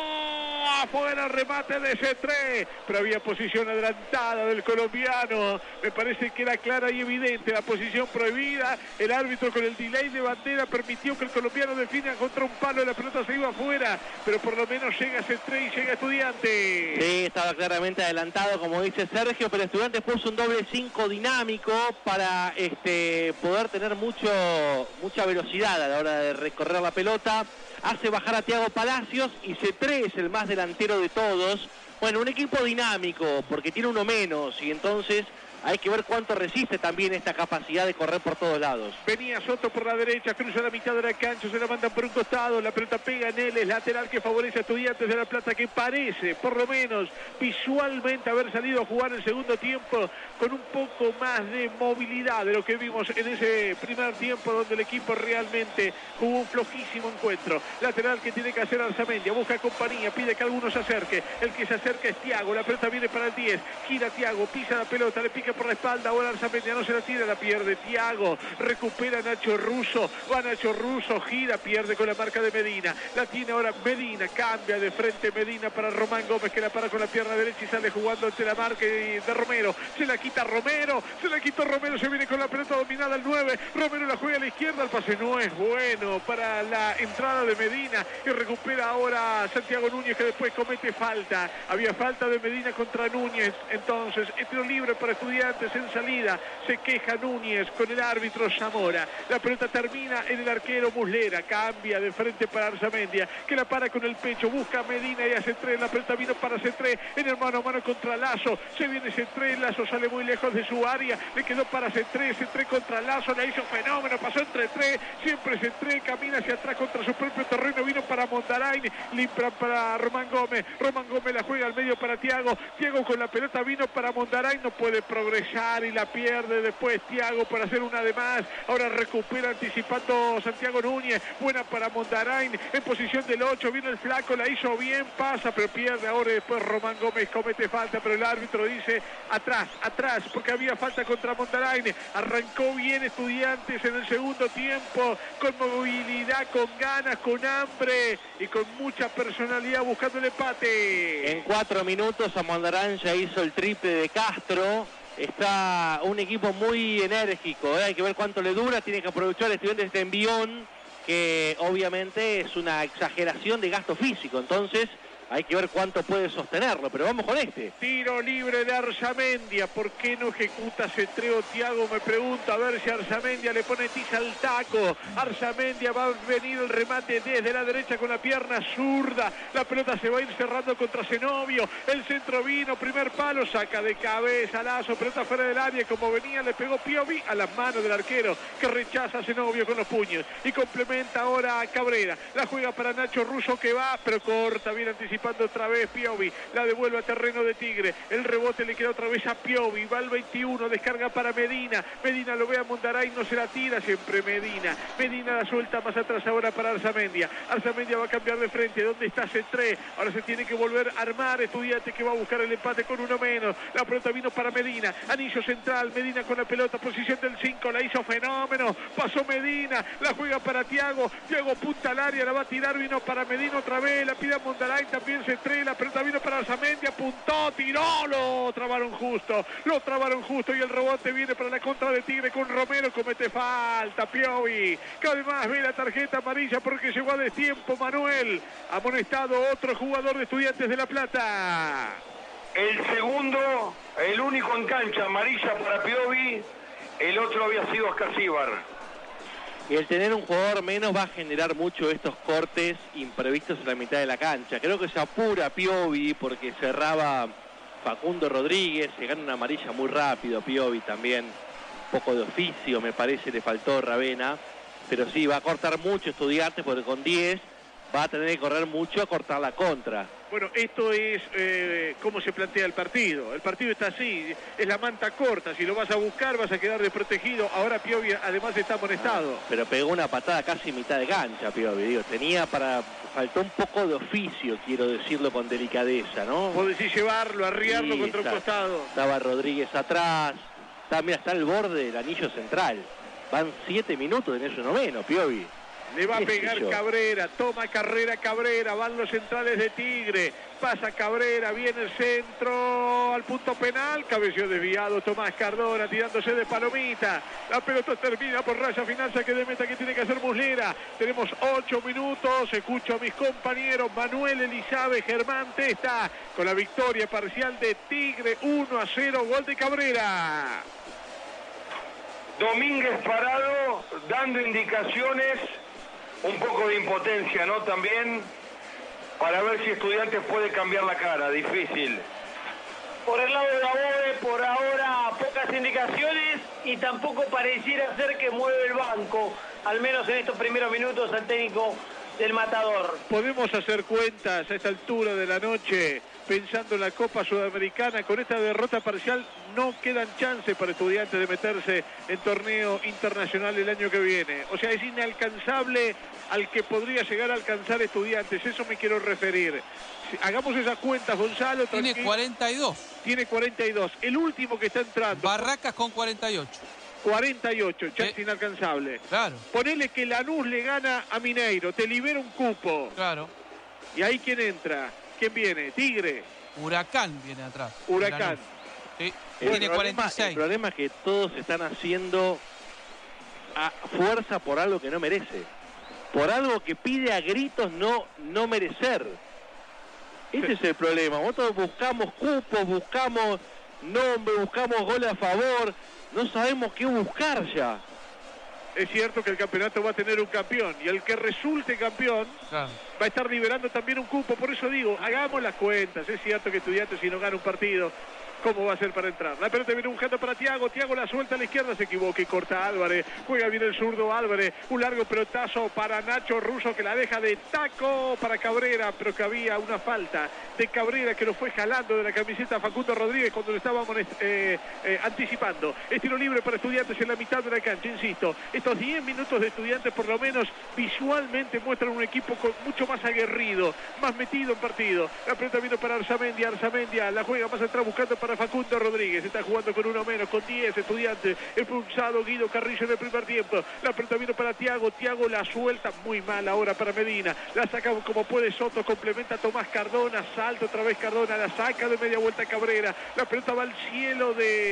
afuera remate de C3, pero había posición adelantada del colombiano. Me parece que era clara y evidente la posición prohibida. El árbitro con el delay de bandera permitió que el colombiano defina contra un palo, la pelota se iba afuera, pero por lo menos llega C3 y llega Estudiantes. Sí, estaba claramente adelantado, como dice Sergio, pero Estudiantes puso un doble 5 dinámico para poder tener mucha velocidad a la hora de recorrer la pelota. Hace bajar a Thiago Palacios y C3 es el más delantero de todos. Bueno, un equipo dinámico, porque tiene uno menos, y entonces hay que ver cuánto resiste también esta capacidad de correr por todos lados. Venía Soto por la derecha, cruza la mitad de la cancha, se la mandan por un costado, la pelota pega en él, es lateral que favorece a Estudiantes de La Plata, que parece, por lo menos visualmente, haber salido a jugar el segundo tiempo con un poco más de movilidad de lo que vimos en ese primer tiempo, donde el equipo realmente jugó un flojísimo encuentro. Lateral que tiene que hacer Arzamendia, busca compañía, pide que alguno se acerque, el que se acerca es Thiago, la pelota viene para el 10, gira Thiago, pisa la pelota, le pica por la espalda, ahora Arzamendia no se la tira, la pierde Thiago, recupera Nacho Russo, va Nacho Russo, gira, pierde con la marca de Medina, la tiene ahora Medina, cambia de frente Medina para Román Gómez, que la para con la pierna derecha y sale jugando ante la marca de Romero, se la quita Romero, se la quitó Romero, se viene con la pelota dominada el 9, Romero la juega a la izquierda, el pase no es bueno para la entrada de Medina, y recupera ahora Santiago Núñez, que después comete falta, había falta de Medina contra Núñez, entonces tiro libre para Estudiantes Estudiantes en salida. Se queja Núñez con el árbitro Zamora. La pelota termina en el arquero Muslera. Cambia de frente para Arzamendia, que la para con el pecho. Busca a Medina y a C3. La pelota vino para C3 en el mano a mano contra Lazo. Se viene C3. Lazo sale muy lejos de su área. Le quedó para C3. C3 contra Lazo. La hizo fenómeno. Pasó entre 3. Siempre C3. Camina hacia atrás contra su propio terreno. Vino para Mondarain. Limpia para Román Gómez. Román Gómez la juega al medio para Thiago. Thiago con la pelota vino para Mondarain. No puede progresar y la pierde después Thiago para hacer una de más. Ahora recupera anticipando Santiago Núñez. Buena para Mondarain. En posición del 8. Viene el flaco. La hizo bien. Pasa pero pierde. Ahora después Román Gómez comete falta. Pero el árbitro dice atrás. Atrás. Porque había falta contra Mondarain. Arrancó bien Estudiantes en el segundo tiempo. Con movilidad, con ganas, con hambre y con mucha personalidad buscando el empate. En 4 minutos a Mondarain ya hizo el triple de Castro. Está un equipo muy enérgico, hay que ver cuánto le dura. Tiene que aprovechar Estudiantes este envión, que obviamente es una exageración de gasto físico. Entonces hay que ver cuánto puede sostenerlo, pero vamos con este. Tiro libre de Arzamendia. ¿Por qué no ejecuta Cetreo? Thiago me pregunta, a ver si Arzamendia le pone tiza al taco. Arzamendia va a venir el remate desde la derecha con la pierna zurda. La pelota se va a ir cerrando contra Zenobio. El centro vino, primer palo, saca de cabeza Lazo, pelota fuera del área. Como venía, le pegó Piovi a las manos del arquero, que rechaza a Zenobio con los puños. Y complementa ahora a Cabrera. La juega para Nacho Russo, que va, pero corta, bien anticipado. Otra vez Piovi, la devuelve a terreno de Tigre, el rebote le queda otra vez a Piovi, va al 21, descarga para Medina, Medina lo ve a Mondarain, no se la tira, siempre Medina la suelta más atrás ahora para Arzamendia. Arzamendia va a cambiar de frente, ¿dónde está C3? Ahora se tiene que volver a armar, Estudiante que va a buscar el empate con uno menos, la pelota vino para Medina, anillo central, Medina con la pelota, posición del 5, la hizo fenómeno, pasó Medina, la juega para Thiago, Thiago punta al área, la va a tirar, vino para Medina otra vez, la pide a Mondarain, también C3, la pelota vino para Arzamendia, apuntó, tiró, lo trabaron justo y el rebote viene para la contra de Tigre con Romero, comete falta Piovi, que además ve la tarjeta amarilla porque llegó a destiempo Manuel, amonestado otro jugador de Estudiantes de La Plata. El segundo, el único en cancha, amarilla para Piovi, el otro había sido Ascasíbar. Y el tener un jugador menos va a generar mucho estos cortes imprevistos en la mitad de la cancha. Creo que se apura Piovi porque cerraba Facundo Rodríguez, se gana una amarilla muy rápido Piovi también. Un poco de oficio me parece, le faltó Ravena. Pero sí, va a cortar mucho Estudiantes porque con 10 va a tener que correr mucho a cortar la contra. Bueno, esto es cómo se plantea el partido. El partido está así, es la manta corta. Si lo vas a buscar, vas a quedar desprotegido. Ahora Piovi además está amonestado. Pero pegó una patada casi mitad de cancha, Piovi. Digo, faltó un poco de oficio, quiero decirlo con delicadeza, ¿no? Vos decís llevarlo, arriarlo sí, contra un costado. Estaba Rodríguez atrás. Está al borde del anillo central. Van 7 minutos en eso no menos, Piovi. Le va a pegar Cabrera, toma carrera Cabrera, van los centrales de Tigre, pasa Cabrera, viene el centro al punto penal, cabeceó desviado Tomás Cardona tirándose de palomita, la pelota termina por raya final, saque de meta que tiene que hacer Muslera, tenemos 8 minutos, escucho a mis compañeros, Manuel Elizabeth, Germán Testa, con la victoria parcial de Tigre, 1-0, gol de Cabrera. Domínguez parado, dando indicaciones, un poco de impotencia, ¿no? También, para ver si Estudiantes puede cambiar la cara, difícil. Por el lado de Dabove, por ahora pocas indicaciones y tampoco pareciera ser que mueve el banco, al menos en estos primeros minutos al técnico del Matador. Podemos hacer cuentas a esta altura de la noche, pensando en la Copa Sudamericana, con esta derrota parcial no quedan chances para Estudiantes de meterse en torneo internacional el año que viene. O sea, es inalcanzable al que podría llegar a alcanzar Estudiantes, eso me quiero referir. Hagamos esas cuentas, Gonzalo. Tiene 42. Tiene 42. El último que está entrando. Barracas con 48. 48, chance inalcanzable. Claro. Ponele que Lanús le gana a Mineiro, te libera un cupo. Claro. ¿Y ahí quién entra? ¿Quién viene? Tigre. Huracán viene atrás. Huracán. Sí. Tiene 46. El problema es que todos están haciendo a fuerza por algo que no merece. Por algo que pide a gritos no merecer. Ese es el problema. Nosotros buscamos cupos, buscamos nombre, buscamos gol a favor, no sabemos qué buscar ya. Es cierto que el campeonato va a tener un campeón y el que resulte campeón va a estar liberando también un cupo. Por eso digo, hagamos las cuentas. Es cierto que Estudiantes, si no gana un partido, ¿cómo va a ser para entrar? La pelota viene buscando para Thiago. Thiago la suelta a la izquierda, se equivoca y corta Álvarez. Juega bien el zurdo Álvarez. Un largo pelotazo para Nacho Russo que la deja de taco para Cabrera, pero que había una falta de Cabrera que lo fue jalando de la camiseta Facundo Rodríguez cuando lo estábamos anticipando. Es tiro libre para Estudiantes en la mitad de la cancha, insisto. Estos 10 minutos de Estudiantes por lo menos visualmente muestran un equipo mucho más aguerrido, más metido en partido. La pelota viene para Arzamendia. Arzamendia la juega más atrás buscando para Facundo Rodríguez. Está jugando con uno menos, con 10 Estudiantes. Expulsado Guido Carrillo en el primer tiempo. La pelota viene para Thiago. Thiago la suelta muy mal ahora para Medina. La saca como puede Soto. Complementa a Tomás Cardona. Salta otra vez Cardona. La saca de media vuelta Cabrera. La pelota va al cielo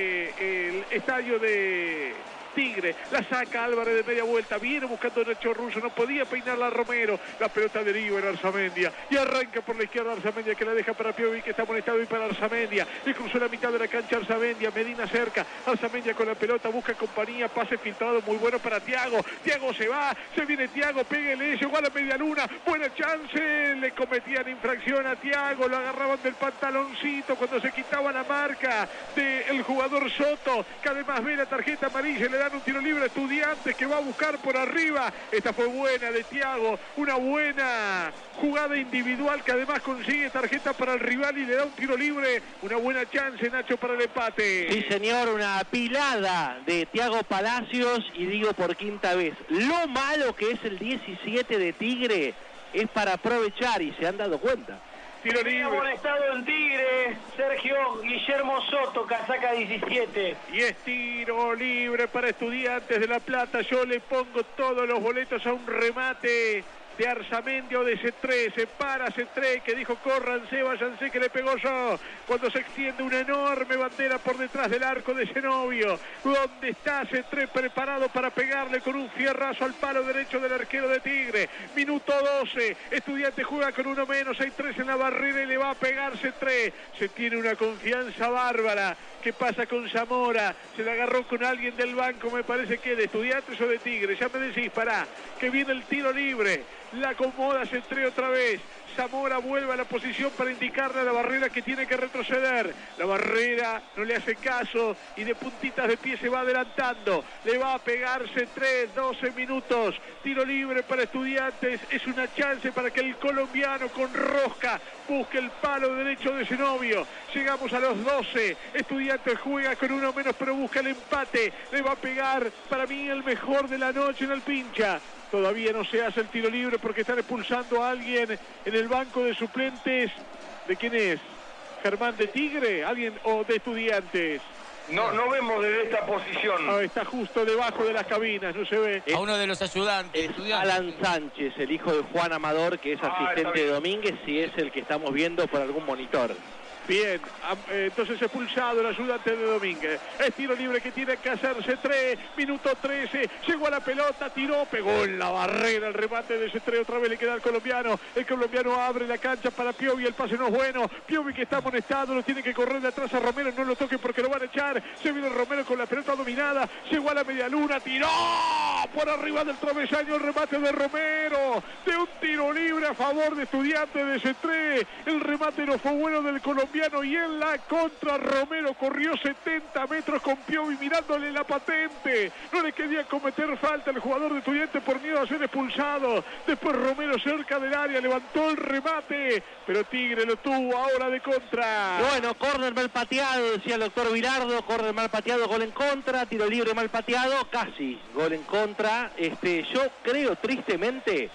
del estadio de Tigre, la saca Álvarez de media vuelta, viene buscando Nacho Russo, no podía peinarla Romero, la pelota deriva en Arzamendia y arranca por la izquierda Arzamendia que la deja para Piovi que está molestado y para Arzamendia, y cruzó la mitad de la cancha Arzamendia, Medina cerca, Arzamendia con la pelota, busca compañía, pase filtrado muy bueno para Thiago, Thiago se va, se viene Thiago, pégale, llegó a la media luna, buena chance, le cometían infracción a Thiago, lo agarraban del pantaloncito cuando se quitaba la marca del jugador Soto, que además ve la tarjeta amarilla, le da un tiro libre a Estudiantes que va a buscar por arriba. Esta fue buena de Thiago, una buena jugada individual que además consigue tarjeta para el rival y le da un tiro libre, una buena chance Nacho para el empate. Sí señor, una pilada de Thiago Palacios y digo por quinta vez, lo malo que es el 17 de Tigre es para aprovechar y se han dado cuenta. Tiro libre. Amonestado en Tigre, Sergio Guillermo Soto, casaca 17. Y es tiro libre para Estudiantes de La Plata. Yo le pongo todos los boletos a un remate de Arzamendia o de C3, se para C3 que dijo córranse, váyanse que le pegó yo, cuando se extiende una enorme bandera por detrás del arco de Zenobio, donde está C3 preparado para pegarle con un fierrazo al palo derecho del arquero de Tigre. Minuto 12, Estudiantes juega con uno menos, hay 3 en la barrera y le va a pegar C3, se tiene una confianza bárbara. ¿Qué pasa con Zamora? Se la agarró con alguien del banco, me parece que de Estudiantes o de Tigre. Ya me decís, pará, que viene el tiro libre. La acomoda C3 otra vez. Zamora vuelve a la posición para indicarle a la barrera que tiene que retroceder. La barrera no le hace caso y de puntitas de pie se va adelantando. Le va a pegarse 12 minutos. Tiro libre para Estudiantes. Es una chance para que el colombiano con rosca busque el palo derecho de Zenobio. Llegamos a los 12. Estudiantes juega con uno menos pero busca el empate. Le va a pegar para mí el mejor de la noche en el pincha. Todavía no se hace el tiro libre porque están expulsando a alguien en el banco de suplentes. ¿De quién es? ¿Germán de Tigre? ¿Alguien o de Estudiantes? No vemos desde esta posición. Ah, está justo debajo de las cabinas, no se ve. A uno de los ayudantes. Alan Sánchez, el hijo de Juan Amador, que es asistente de Domínguez, y es el que estamos viendo por algún monitor. Bien, entonces expulsado el ayudante de Domínguez. Es tiro libre que tiene que hacerse 3, minuto 13, llegó a la pelota, tiró, pegó en la barrera el remate de ese 3, otra vez le queda al colombiano. El colombiano abre la cancha para Piovi, el pase no es bueno. Piovi que está amonestado, lo tiene que correr de atrás a Romero, no lo toque porque lo van a echar. Se viene Romero con la pelota dominada, llegó a la media luna, tiró por arriba del travesaño el remate de Romero, de un tiro libre a favor de Estudiantes de ese 3. El remate no fue bueno del colombiano. Y en la contra Romero corrió 70 metros con Piovi mirándole la patente. No le quería cometer falta el jugador de Estudiantes por miedo a ser expulsado. Después Romero cerca del área levantó el remate, pero Tigre lo tuvo ahora de contra. Bueno, córner mal pateado, decía el doctor Vilardo, córner mal pateado, gol en contra, tiro libre mal pateado, casi gol en contra. Yo creo tristemente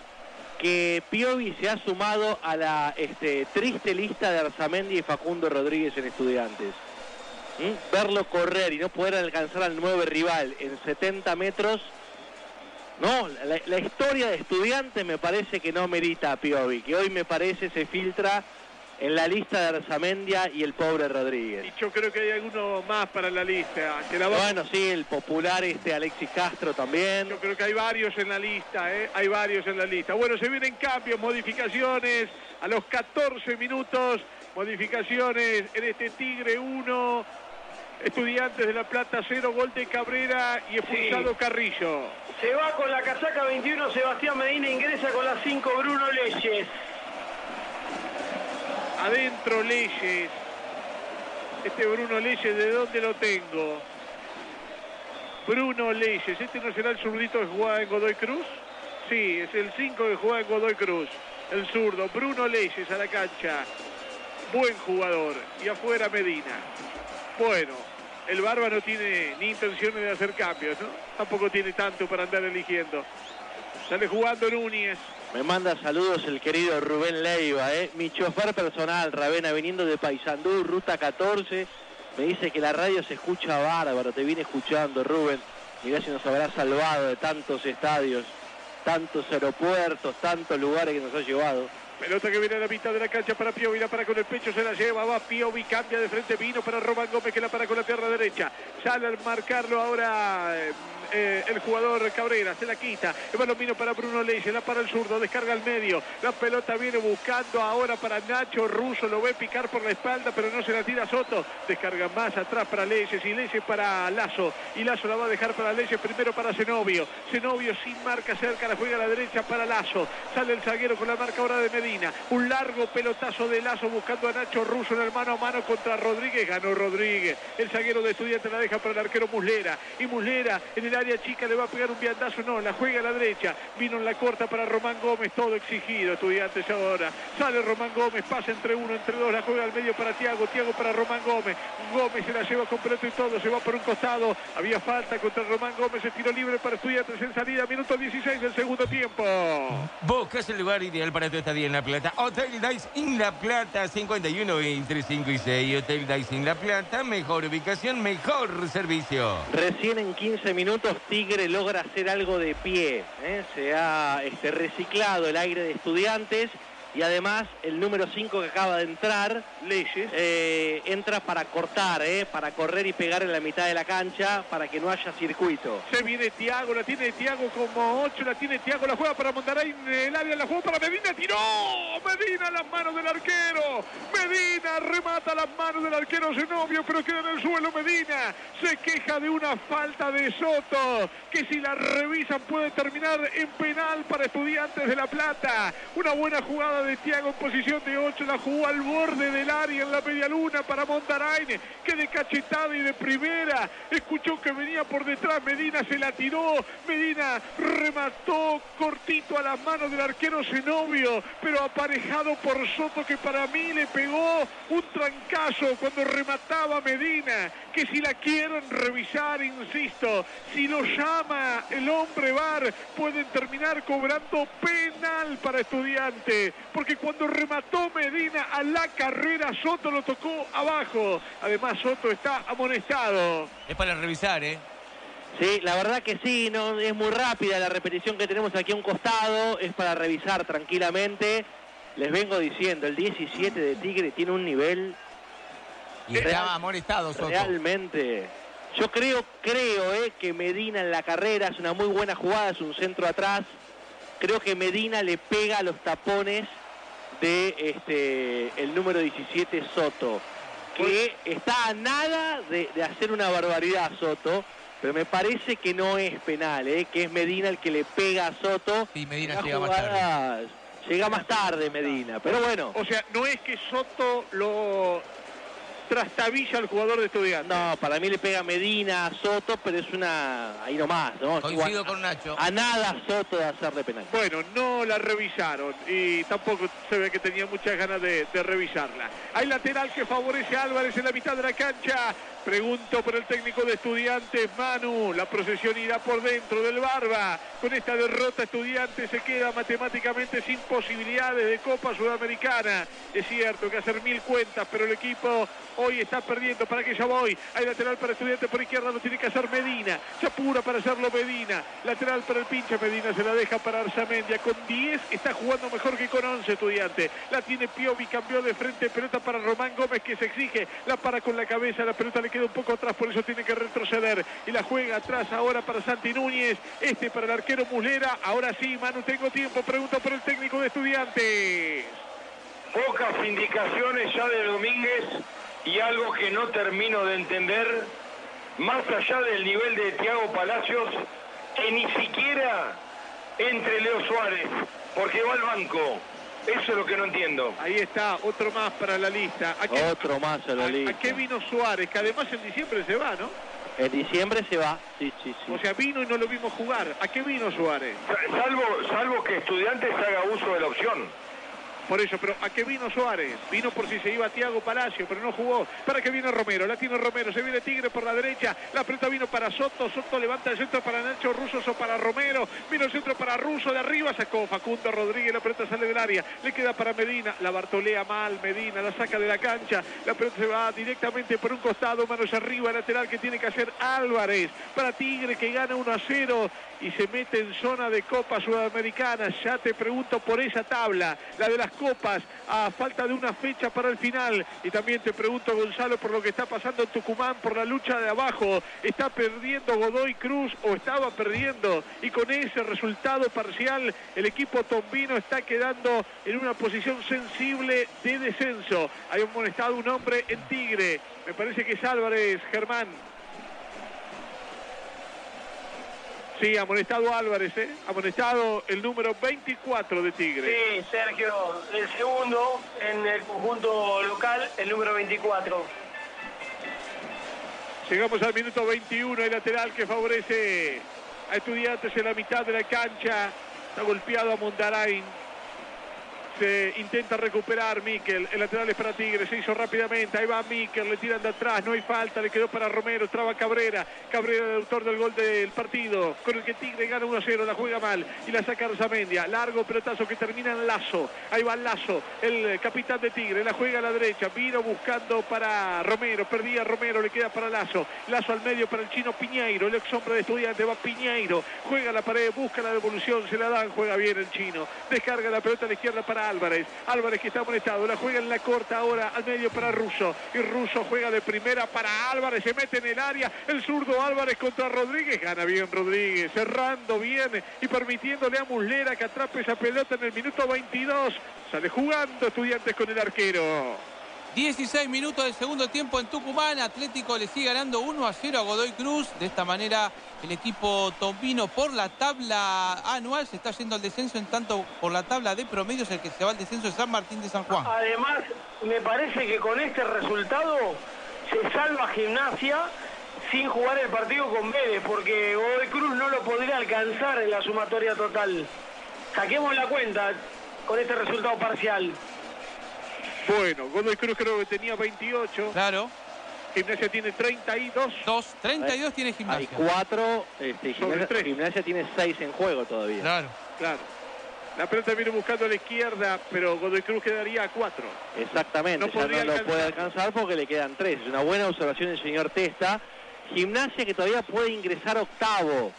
que Piovi se ha sumado a la triste lista de Arzamendia y Facundo Rodríguez en Estudiantes. Verlo correr y no poder alcanzar al 9 rival en 70 metros, no, la historia de Estudiantes me parece que no merita a Piovi, que hoy me parece se filtra en la lista de Arzamendia y el pobre Rodríguez. Y yo creo que hay alguno más para la lista. Bueno, sí, el popular Alexis Castro también. Yo creo que hay varios en la lista, hay varios en la lista. Bueno, se vienen cambios, modificaciones a los 14 minutos. Modificaciones en este Tigre 1, Estudiantes de La Plata 0, gol de Cabrera y expulsado Carrillo. Se va con la casaca 21 Sebastián Medina, ingresa con la 5 Bruno Leyes. Adentro Leyes. Este Bruno Leyes, ¿de dónde lo tengo? Bruno Leyes. ¿Este no será el zurdito que jugaba en Godoy Cruz? Sí, es el 5 que juega en Godoy Cruz. El zurdo, Bruno Leyes a la cancha. Buen jugador. Y afuera Medina. Bueno, el Barba no tiene ni intenciones de hacer cambios, ¿no? Tampoco tiene tanto para andar eligiendo. Sale jugando Núñez. Me manda saludos el querido Rubén Leiva, mi chofer personal, Ravena, viniendo de Paysandú, ruta 14. Me dice que la radio se escucha bárbaro, te viene escuchando, Rubén. Mirá si nos habrá salvado de tantos estadios, tantos aeropuertos, tantos lugares que nos ha llevado. Pelota que viene a la mitad de la cancha para Piovi, la para con el pecho, se la lleva, va Piovi, cambia de frente, vino para Román Gómez que la para con la pierna derecha. Sale al marcarlo ahora el jugador Cabrera, se la quita. El balón vino para Bruno Leyes, la para el zurdo, descarga al medio. La pelota viene buscando ahora para Nacho Russo, lo ve picar por la espalda, pero no se la tira Soto. Descarga más atrás para Leyes y Leyes para Lazo. Y Lazo la va a dejar para Leyes, primero para Zenobio. Zenobio sin marca cerca, la juega a la derecha para Lazo. Sale el zaguero con la marca ahora de Medina. Un largo pelotazo de Lazo buscando a Nacho Russo en el mano a mano contra Rodríguez. Ganó Rodríguez. El zaguero de Estudiantes la deja para el arquero Muslera. Y Muslera en el área chica le va a pegar un viandazo. No, la juega a la derecha. Vino en la corta para Román Gómez. Todo exigido. Estudiantes ahora. Sale Román Gómez. Pasa entre uno, entre dos. La juega al medio para Thiago. Thiago para Román Gómez. Gómez se la lleva completo y todo. Se va por un costado. Había falta contra Román Gómez. El tiro libre para Estudiantes en salida. Minuto 16 del segundo tiempo. Buscas el lugar ideal para tu estadía en La Plata. Hotel Dice en La Plata, 51 entre 5 y 6. Hotel Dice en La Plata, mejor ubicación, mejor servicio. Recién en 15 minutos Tigre logra hacer algo de pie. Se ha reciclado el aire de Estudiantes. Y además el número 5 que acaba de entrar, Leyes, entra para cortar, para correr y pegar en la mitad de la cancha para que no haya circuito. Se viene Thiago, la tiene Thiago como 8, la tiene Thiago, la juega para Montaray en el área, la juega para Medina, tiró, Medina a las manos del arquero, Medina remata las manos del arquero Zenobio, pero queda en el suelo Medina, se queja de una falta de Soto, que si la revisan puede terminar en penal para Estudiantes de La Plata. Una buena jugada de Thiago en posición de 8, la jugó al borde del área en la media luna para Mondarain, que de cachetada y de primera, escuchó que venía por detrás, Medina se la tiró, Medina remató cortito a las manos del arquero Zenobio, pero aparejado por Soto, que para mí le pegó un trancazo cuando remataba Medina, que si la quieren revisar, insisto, si lo llama el hombre VAR, pueden terminar cobrando penal para Estudiantes, porque cuando remató Medina a la carrera, Soto lo tocó abajo. Además, Soto está amonestado. Es para revisar, Sí, la verdad que sí, no es muy rápida la repetición que tenemos aquí a un costado, es para revisar tranquilamente. Les vengo diciendo, el 17 de Tigre tiene un nivel amonestado, Soto. Realmente. Yo creo que Medina en la carrera es una muy buena jugada, es un centro atrás. Creo que Medina le pega a los tapones de el número 17 Soto, que está a nada de hacer una barbaridad Soto, pero me parece que no es penal, que es Medina el que le pega a Soto. Sí, Medina llega más tarde. Llega más tarde Medina, pero bueno. O sea, no es que Soto lo trastabilla al jugador de Estudiantes. No, para mí le pega Medina a Soto, pero es una... ahí nomás, ¿no? Coincido con Nacho. A nada Soto de hacerle penal. Bueno, no la revisaron y tampoco se ve que tenía muchas ganas de revisarla. Hay lateral que favorece a Álvarez en la mitad de la cancha. Pregunto por el técnico de Estudiantes, Manu. La procesión irá por dentro del Barba. Con esta derrota Estudiantes se queda matemáticamente sin posibilidades de Copa Sudamericana. Es cierto que hacer 1000 cuentas, pero el equipo hoy está perdiendo. ¿Para qué ya voy? Hay lateral para Estudiantes por izquierda, lo tiene que hacer Medina. Se apura para hacerlo Medina. Lateral para el pinche Medina, se la deja para Arzamendia. Con 10 está jugando mejor que con 11 Estudiantes. La tiene Piovi, cambió de frente, pelota para Román Gómez que se exige. La para con la cabeza, la pelota le queda un poco atrás, por eso tiene que retroceder. Y la juega atrás ahora para Santi Núñez. Para el arquero Muslera. Ahora sí, Manu, tengo tiempo. Pregunto por el técnico de Estudiantes. Pocas indicaciones ya de Domínguez y algo que no termino de entender, más allá del nivel de Thiago Palacios, que ni siquiera entre Leo Suárez, porque va al banco. Eso es lo que no entiendo. Ahí está, otro más para la lista. Otro más a la lista. ¿A qué vino Suárez? Que además en diciembre se va, ¿no? En diciembre se va, sí. O sea, vino y no lo vimos jugar. ¿A qué vino Suárez? Salvo que Estudiantes haga uso de la opción. Por eso, pero ¿a qué vino Suárez? Vino por si se iba Thiago Palacio, pero no jugó. ¿Para qué viene Romero? La tiene Romero, se viene Tigre por la derecha. La pelota vino para Soto, Soto levanta el centro para Nacho Russo o para Romero. Vino el centro para Russo, de arriba sacó Facundo Rodríguez, la pelota sale del área. Le queda para Medina, la bartolea mal Medina, la saca de la cancha. La pelota se va directamente por un costado, manos arriba, lateral que tiene que hacer Álvarez. Para Tigre que gana 1-0 y se mete en zona de Copa Sudamericana. Ya te pregunto por esa tabla, la de las copas, a falta de una fecha para el final. Y también te pregunto, Gonzalo, por lo que está pasando en Tucumán, por la lucha de abajo. ¿Está perdiendo Godoy Cruz o estaba perdiendo? Y con ese resultado parcial, el equipo tombino está quedando en una posición sensible de descenso. Hay amonestado un hombre en Tigre. Me parece que es Álvarez, Germán. Sí, amonestado Álvarez, amonestado el número 24 de Tigre. Sí, Sergio, el segundo en el conjunto local, el número 24. Llegamos al minuto 21, el lateral que favorece a Estudiantes en la mitad de la cancha. Está golpeado a Mondarain. Se intenta recuperar Miquel, el lateral es para Tigre, se hizo rápidamente, ahí va Miquel, le tiran de atrás, no hay falta, le quedó para Romero, traba Cabrera, el autor del gol del partido, con el que Tigre gana 1-0, la juega mal y la saca Arzamendia, largo pelotazo que termina en Lazo, ahí va Lazo, el capitán de Tigre, la juega a la derecha, vino buscando para Romero, perdía Romero, le queda para Lazo, Lazo al medio para el chino Piñeiro, el ex hombre de Estudiantes, va Piñeiro, juega la pared, busca la devolución, se la dan, juega bien el chino, descarga la pelota a la izquierda para Álvarez que está amonestado, la juega en la corta ahora al medio para Russo, y Russo juega de primera para Álvarez, se mete en el área, el zurdo Álvarez contra Rodríguez, gana bien Rodríguez, cerrando bien y permitiéndole a Muslera que atrape esa pelota en el minuto 22, sale jugando Estudiantes con el arquero. 16 minutos del segundo tiempo en Tucumán. Atlético le sigue ganando 1-0 a Godoy Cruz. De esta manera el equipo tombino por la tabla anual se está yendo al descenso, en tanto por la tabla de promedios el que se va al descenso es San Martín de San Juan. Además, me parece que con este resultado se salva Gimnasia sin jugar el partido con Vélez, porque Godoy Cruz no lo podría alcanzar en la sumatoria total. Saquemos la cuenta con este resultado parcial. Bueno, Godoy Cruz creo que tenía 28. Claro. Gimnasia tiene 32. 32 tiene Gimnasia. Hay 4. Gimnasia tiene 6 en juego todavía. Claro. La pelota viene buscando a la izquierda, pero Godoy Cruz quedaría a 4. Exactamente, ya no lo puede alcanzar porque le quedan 3. Es una buena observación del señor Testa. Gimnasia que todavía puede ingresar octavo.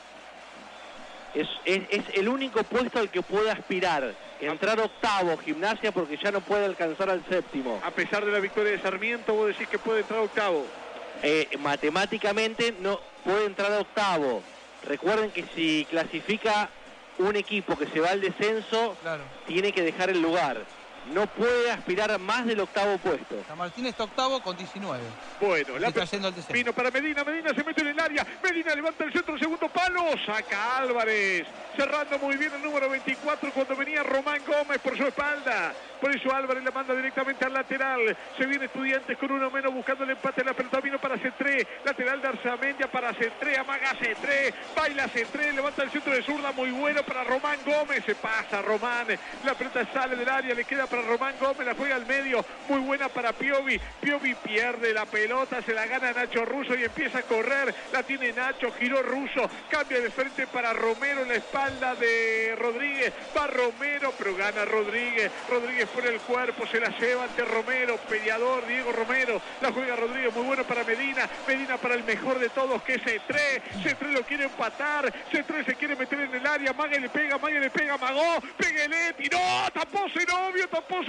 Es el único puesto al que puede aspirar. Entrar octavo, Gimnasia, porque ya no puede alcanzar al séptimo. A pesar de la victoria de Sarmiento, vos decís que puede entrar octavo. Matemáticamente no puede entrar octavo. Recuerden que si clasifica un equipo que se va al descenso, tiene que dejar el lugar. No puede aspirar más del octavo puesto. San Martín está octavo con 19. Bueno, la está yendo al descenso. Vino para Medina, Medina se mete en el área, Medina levanta el centro, segundo palo, saca Álvarez, cerrando muy bien el número 24 cuando venía Román Gómez por su espalda. Por eso Álvarez la manda directamente al lateral. Se viene Estudiantes con uno menos buscando el empate. La pelota vino para Cetré, lateral de Arzamendia para Cetré, amaga Cetré, baila Cetré, levanta el centro de zurda muy bueno para Román Gómez. Se pasa Román, la pelota sale del área, le queda para Román Gómez, la juega al medio, muy buena para Piovi. Piovi pierde la pelota, se la gana Nacho Russo y empieza a correr. La tiene Nacho, giró Russo, cambia de frente para Romero en la espalda de Rodríguez. Va Romero, pero gana Rodríguez. Rodríguez por el cuerpo, se la lleva ante Romero, peleador Diego Romero. La juega Rodríguez, muy bueno para Medina. Medina para el mejor de todos, que es Cetré. Cetré lo quiere empatar. Cetré se quiere meter en el área. Mague le pega, Magó. Péguele, tiró, tapó Zenobio, tapó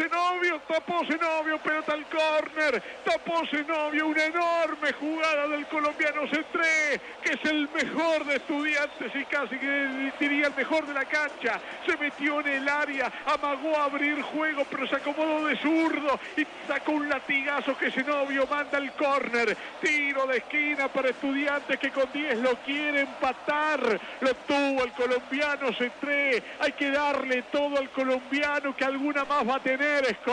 Zenobio, pelota al córner, tapó Zenobio, una enorme jugada del colombiano Cetré, que es el mejor de Estudiantes y casi que diría el mejor de la cancha. Se metió en el área, amagó a abrir juego, pero se acomodó de zurdo y sacó un latigazo que Zenobio manda al córner. Tiro de esquina para Estudiantes, que con 10 lo quiere empatar. Lo tuvo el colombiano Cetré. Hay que darle todo al colombiano, que alguna más va a tener. Es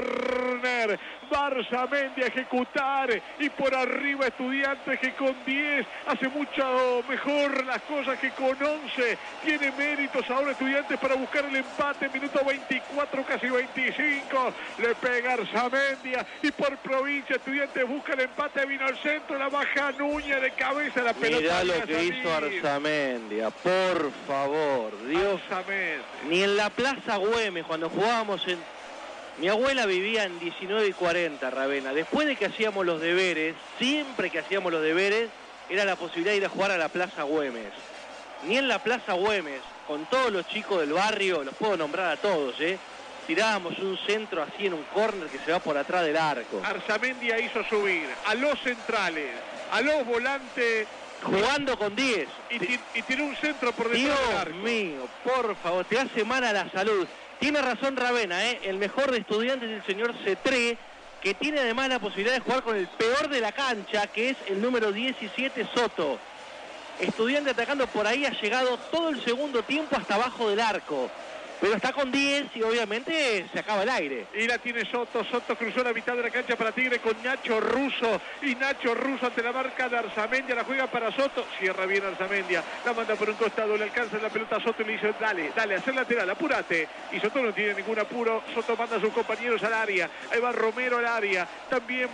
córner. Arzamendi a ejecutar, y por arriba Estudiantes, que con 10 hace mucho mejor las cosas que con 11. Tiene méritos ahora Estudiantes para buscar el empate. Minuto 24, casi 25. Le pega Arzamendia, y por provincia Estudiantes busca el empate. Vino al centro, la baja Núñez de cabeza, la pelota. Mirá lo que hizo Arzamendia, por favor, Dios. Ni en la Plaza Güemes, cuando jugábamos en... Mi abuela vivía en 19 y 40, Ravena. Después de que hacíamos los deberes, siempre que hacíamos los deberes, era la posibilidad de ir a jugar a la Plaza Güemes. Ni en la Plaza Güemes, con todos los chicos del barrio, los puedo nombrar a todos, tirábamos un centro así en un córner que se va por atrás del arco. Arzamendia hizo subir a los centrales, a los volantes, jugando con 10. Y tiró un centro por detrás del arco. Dios mío, por favor, te hace mal a la salud. Tiene razón Ravena, el mejor de Estudiantes es el señor Cetré, que tiene además la posibilidad de jugar con el peor de la cancha, que es el número 17, Soto. Estudiante atacando por ahí, ha llegado todo el segundo tiempo hasta abajo del arco. Pero está con 10 y obviamente se acaba el aire. Y la tiene Soto. Soto cruzó la mitad de la cancha para Tigre con Nacho Russo. Y Nacho Russo ante la marca de Arzamendia. La juega para Soto. Cierra bien Arzamendia. La manda por un costado. Le alcanza la pelota a Soto y le dice, dale, hacer lateral, apúrate. Y Soto no tiene ningún apuro. Soto manda a sus compañeros al área. Ahí va Romero al área. También